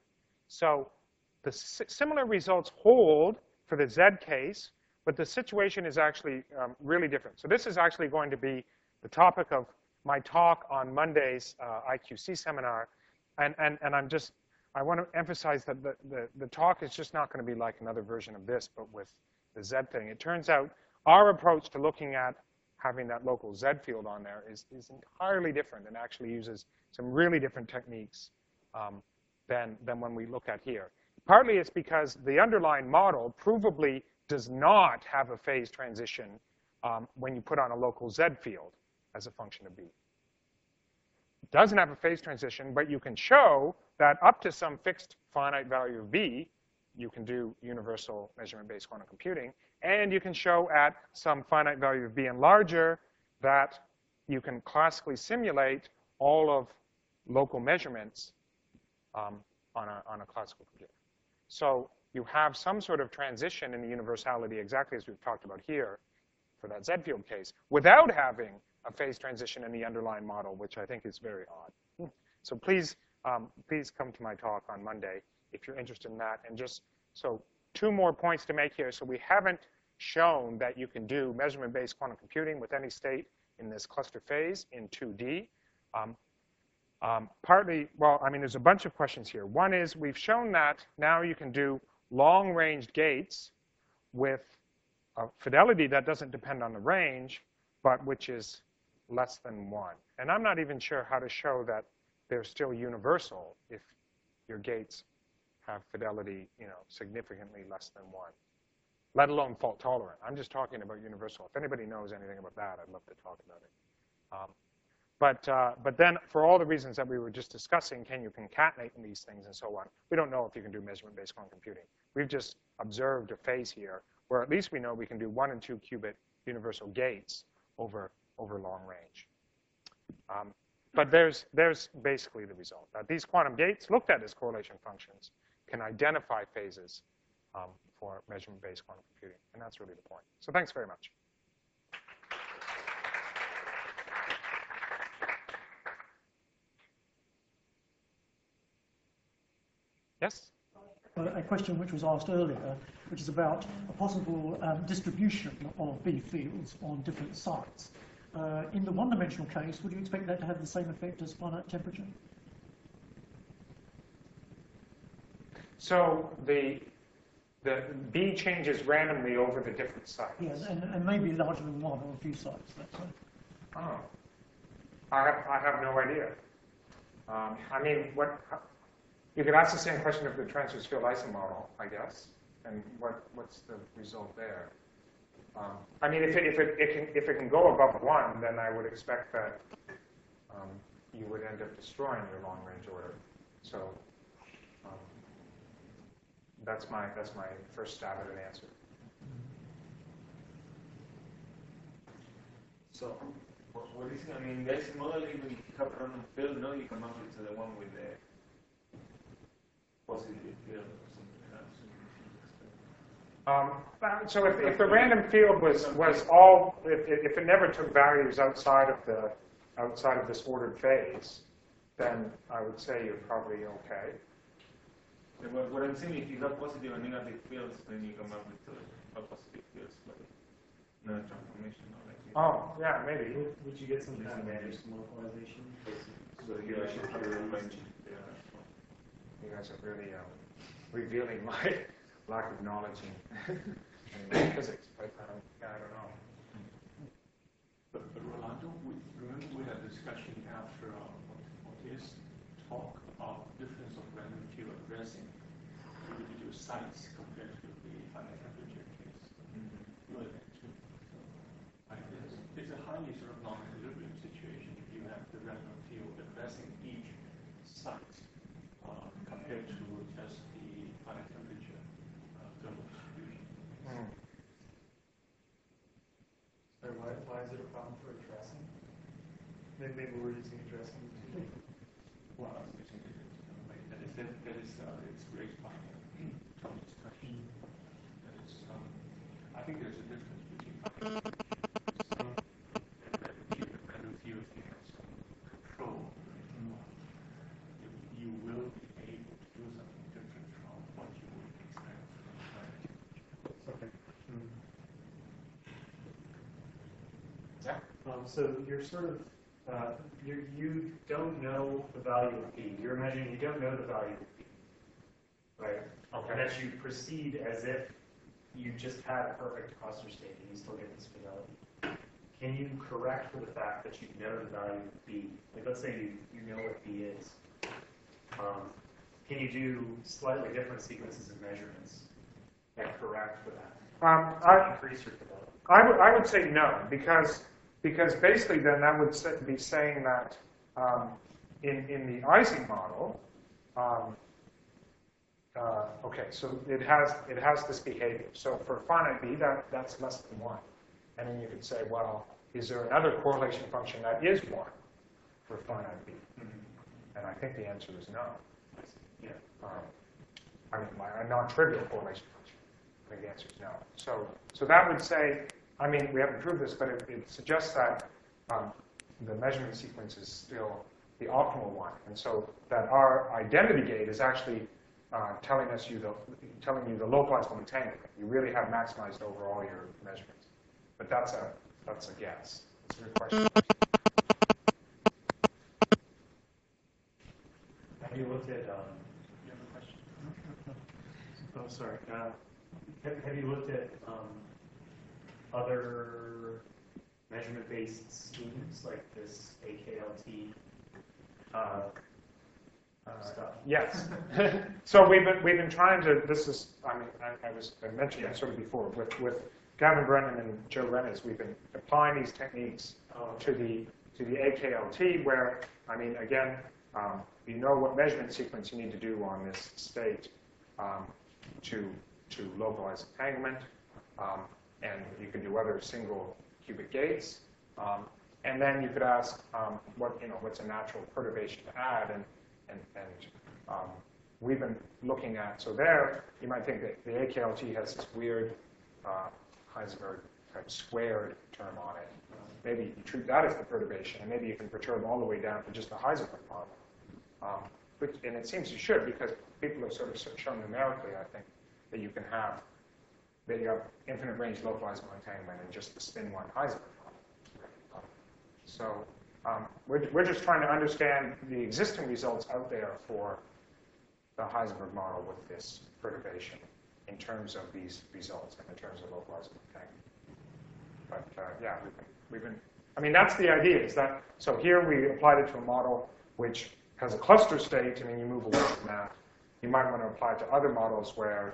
So the similar results hold for the Z case, but the situation is actually really different. So this is actually going to be the topic of my talk on Monday's IQC seminar. And I want to emphasize that the talk is just not going to be like another version of this, but with the Z thing. It turns out our approach to looking at having that local Z field on there is entirely different and actually uses some really different techniques than when we look at here. Partly it's because the underlying model provably does not have a phase transition when you put on a local Z field as a function of B. It doesn't have a phase transition, but you can show that up to some fixed finite value of B, you can do universal measurement-based quantum computing. And you can show at some finite value of B and larger that you can classically simulate all of local measurements on a classical computer. So you have some sort of transition in the universality, exactly as we've talked about here for that Z field case, without having a phase transition in the underlying model, which I think is very odd. So please come to my talk on Monday if you're interested in that. And just so 2 more points to make here. So we haven't shown that you can do measurement-based quantum computing with any state in this cluster phase in 2D. Partly, well, I mean, there's a bunch of questions here. One is we've shown that now you can do long-range gates with a fidelity that doesn't depend on the range, but which is less than 1. And I'm not even sure how to show that they're still universal if your gates have fidelity, significantly less than 1, let alone fault tolerant. I'm just talking about universal. If anybody knows anything about that, I'd love to talk about it. But then for all the reasons that we were just discussing, can you concatenate in these things and so on, we don't know if you can do measurement-based quantum computing. We've just observed a phase here where at least we know we can do 1 and 2 qubit universal gates over long range. But there's basically the result. These quantum gates, looked at as correlation functions, can identify phases for measurement-based quantum computing. And that's really the point. So thanks very much. Yes? A question which was asked earlier, which is about a possible distribution of B fields on different sites. In the one-dimensional case, would you expect that to have the same effect as finite temperature? So the B changes randomly over the different sites. Yes, and maybe larger than 1 or a few sites. Oh, I have no idea. I mean, you could ask the same question of the transverse field isomodel, I guess, and what's the result there? I mean, if it can go above 1, then I would expect that you would end up destroying your long-range order. So that's my first stab at an answer. So what is it? I mean, there's a model even if you have a random field, no, you come up with the one with the positive field or something else. So if the random field was all, if it never took values outside of this ordered phase, then I would say you're probably okay. Yeah, but what I'm saying, if you have positive and negative fields, then you come up with a positive fields, like not a transformation or like. Oh, yeah, maybe. Would you get some kind of managed localization? So you actually have a range. You guys are really revealing my lack of knowledge in physics, but yeah, I don't know. But Rolando, remember we had a discussion after this talk about difference of random field addressing individual sites compared to the finite temperature case. You had that too. It's a highly sort of non-equilibrium situation if you have the random field addressing each site compared to just the finite temperature thermal distribution. So why is it a problem for addressing? Maybe we're using addressing. Well, that is it's raised by Tony's question. That is, I think there's a difference between random field has control. You will be able to do something different So you're sort of, you don't know the value of B. You're imagining you don't know the value of B, right? Okay. And as you proceed as if you just had a perfect cluster state and you still get this fidelity. Can you correct for the fact that you know the value of B? Like, let's say you know what B is. Can you do slightly different sequences of measurements that correct for that? Increase your fidelity? I would say no, because basically then that would be saying that in the Ising model, okay, so it has this behavior. So for finite B, that's less than 1. And then you could say, well, is there another correlation function that is 1 for finite B? And I think the answer is no. Yeah. I mean, a non-trivial correlation function. I think the answer is no. So that would say, I mean, we haven't proved this, but it suggests that the measurement sequence is still the optimal one. And so that our identity gate is actually telling you the localizable entanglement. You really have maximized over all your measurements. But that's a guess. It's a good question. Have you looked at, you have a question? Oh, sorry. Have you looked at other measurement-based schemes like this AKLT stuff? Yes. So we've been trying to. This is. I mean, I mentioned that sort of before with Gavin Brennan and Joe Rennes. We've been applying these techniques to the AKLT, where I mean, again, you know what measurement sequence you need to do on this state to localize entanglement, and you can do other single qubit gates, and then you could ask what's a natural perturbation to add, and we've been looking at, so there you might think that the AKLT has this weird Heisenberg type squared term on it. Maybe you treat that as the perturbation, and maybe you can perturb all the way down to just a Heisenberg model. And it seems you should, because people have sort of shown numerically, I think, that you can have infinite range localizable entanglement in just the spin 1 Heisenberg model. So we're just trying to understand the existing results out there for the Heisenberg model with this perturbation in terms of these results and in terms of localizable entanglement. But yeah, we've been. I mean, that's the idea. Is that so? Here we applied it to a model which has a cluster state, and then you move away from that. You might want to apply it to other models where,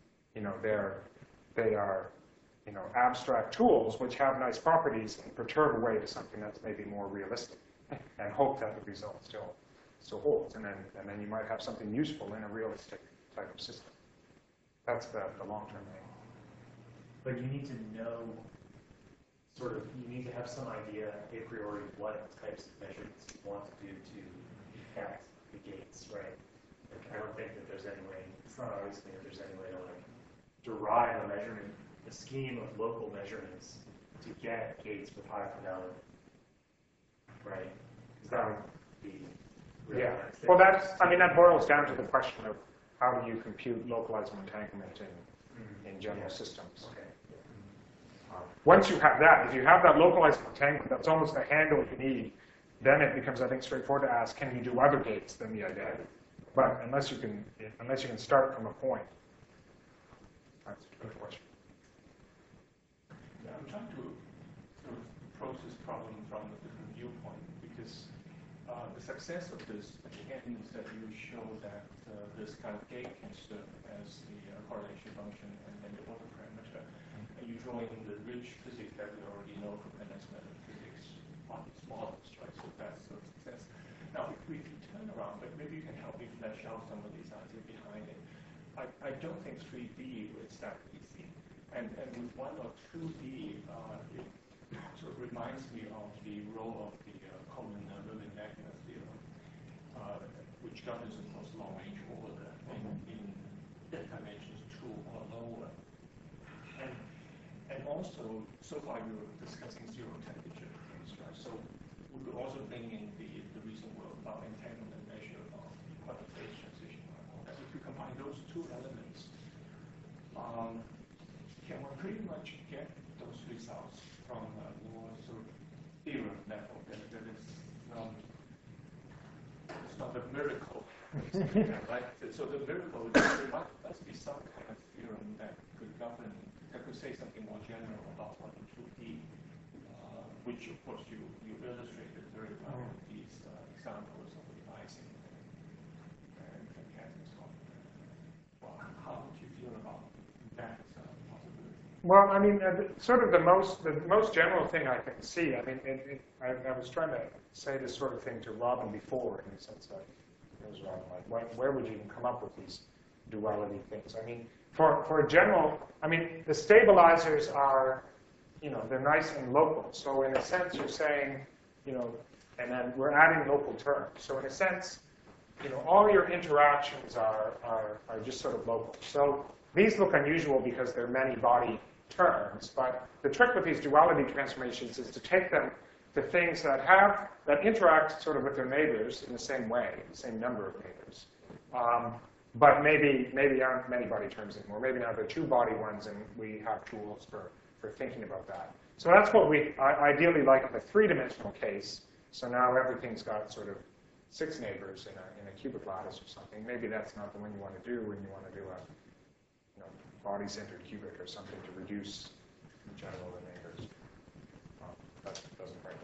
they are, abstract tools which have nice properties and perturb away to something that's maybe more realistic, and hope that the result still holds, and then you might have something useful in a realistic type of system. That's the long-term aim. But you need to know, you need to have some idea a priori what types of measurements you want to do to affect the gates, right? Like, I don't think that there's any way, it's not obvious to me that there's any way to derive a scheme of local measurements to get gates with high fidelity, right? Because that would be really nice. Well, that boils down to the question of how do you compute localizable entanglement in general systems. Okay. Once you have that, if you have that localizable entanglement, that's almost the handle you need. Then it becomes, I think, straightforward to ask, can you do other gates than the identity? But unless you can start from a point, that's a good question. Yeah, I'm trying to sort of approach this problem from a different viewpoint, because the success of this again is that you show that this kind of gate can serve as the correlation function and then the order parameter, and you draw in the rich physics that we already know from NS method physics on these models, right? So that's the success. Now, if we turn around, but maybe you can help me flesh out some of these ideas behind it. I don't think 3D is that easy. And with 1 or 2D, it sort of reminds me of the role of the Coleman-Lewin-Wagner theorem, which governs, of course, long-range order in dimensions 2 or lower. And also, so far we were discussing zero temperature things, right? So we could also bring in the recent work about entanglement measure of quantum phase transition. As if you combine those two elements, can one pretty much get those results from a more sort of about the miracle. Right? So the miracle, there must be some kind of theorem that could govern, that could say something more general about 1 and 2D, which of course you illustrated very well with these examples of devising and so on. Well, how would you feel about that possibility? Well, I mean, sort of the most general thing I can see. I mean, I was trying to say this sort of thing to Robin before, in the sense that it was Robin, like, where would you even come up with these duality things? I mean, for a general, I mean, the stabilizers are, you know, they're nice and local. So in a sense, you're saying, you know, and then we're adding local terms. So in a sense, you know, all your interactions are just sort of local. So these look unusual because they're many-body terms, but the trick with these duality transformations is to take them to things that interact sort of with their neighbors in the same way, the same number of neighbors. But maybe aren't many-body terms anymore. Maybe now they're two-body ones, and we have tools for thinking about that. So that's what we ideally like in the three-dimensional case. So now everything's got sort of 6 neighbors in a cubic lattice or something. Maybe that's not the one you want to do when you want to do a body-centered cubic or something to reduce in general the neighbors. That doesn't quite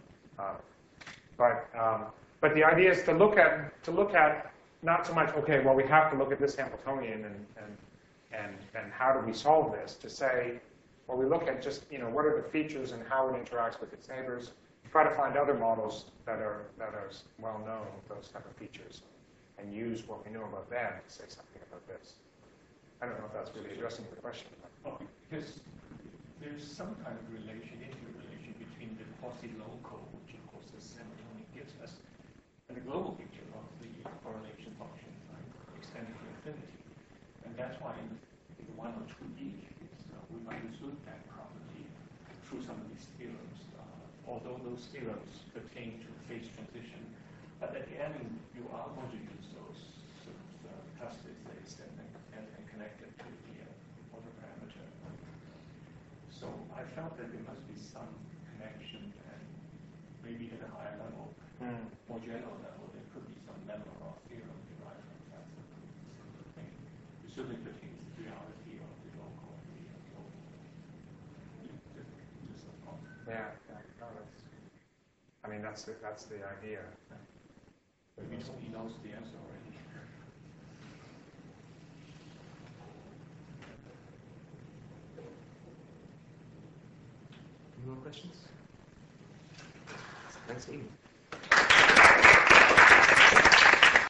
work, but the idea is to look at not so much, okay, well, we have to look at this Hamiltonian and how do we solve this, to say, well, we look at just, you know, what are the features and how it interacts with its neighbors, try to find other models that are well known with those type of features, and use what we know about them to say something about this. I don't know if that's really addressing the question. Oh, because there's some kind of interrelation between the quasi-local, which of course the Hamiltonian gives us, and the global picture of the correlation function, right, extended to infinity. And that's why in the 1 or 2D case, we might assume that property through some of these theorems, although those theorems pertain to phase transition. But at the end, you are going to use those sort of cluster states and connect it to the autoparameter. So I felt that there must be some connection, and maybe at a higher level, more general level, there could be some level of theorem derived from that sort of thing. It certainly pertains to the reality of the local and the global. Just a thought. Yeah. No, I mean, that's the idea. Maybe somebody knows the answer already. Any more questions? Thanks, Steve.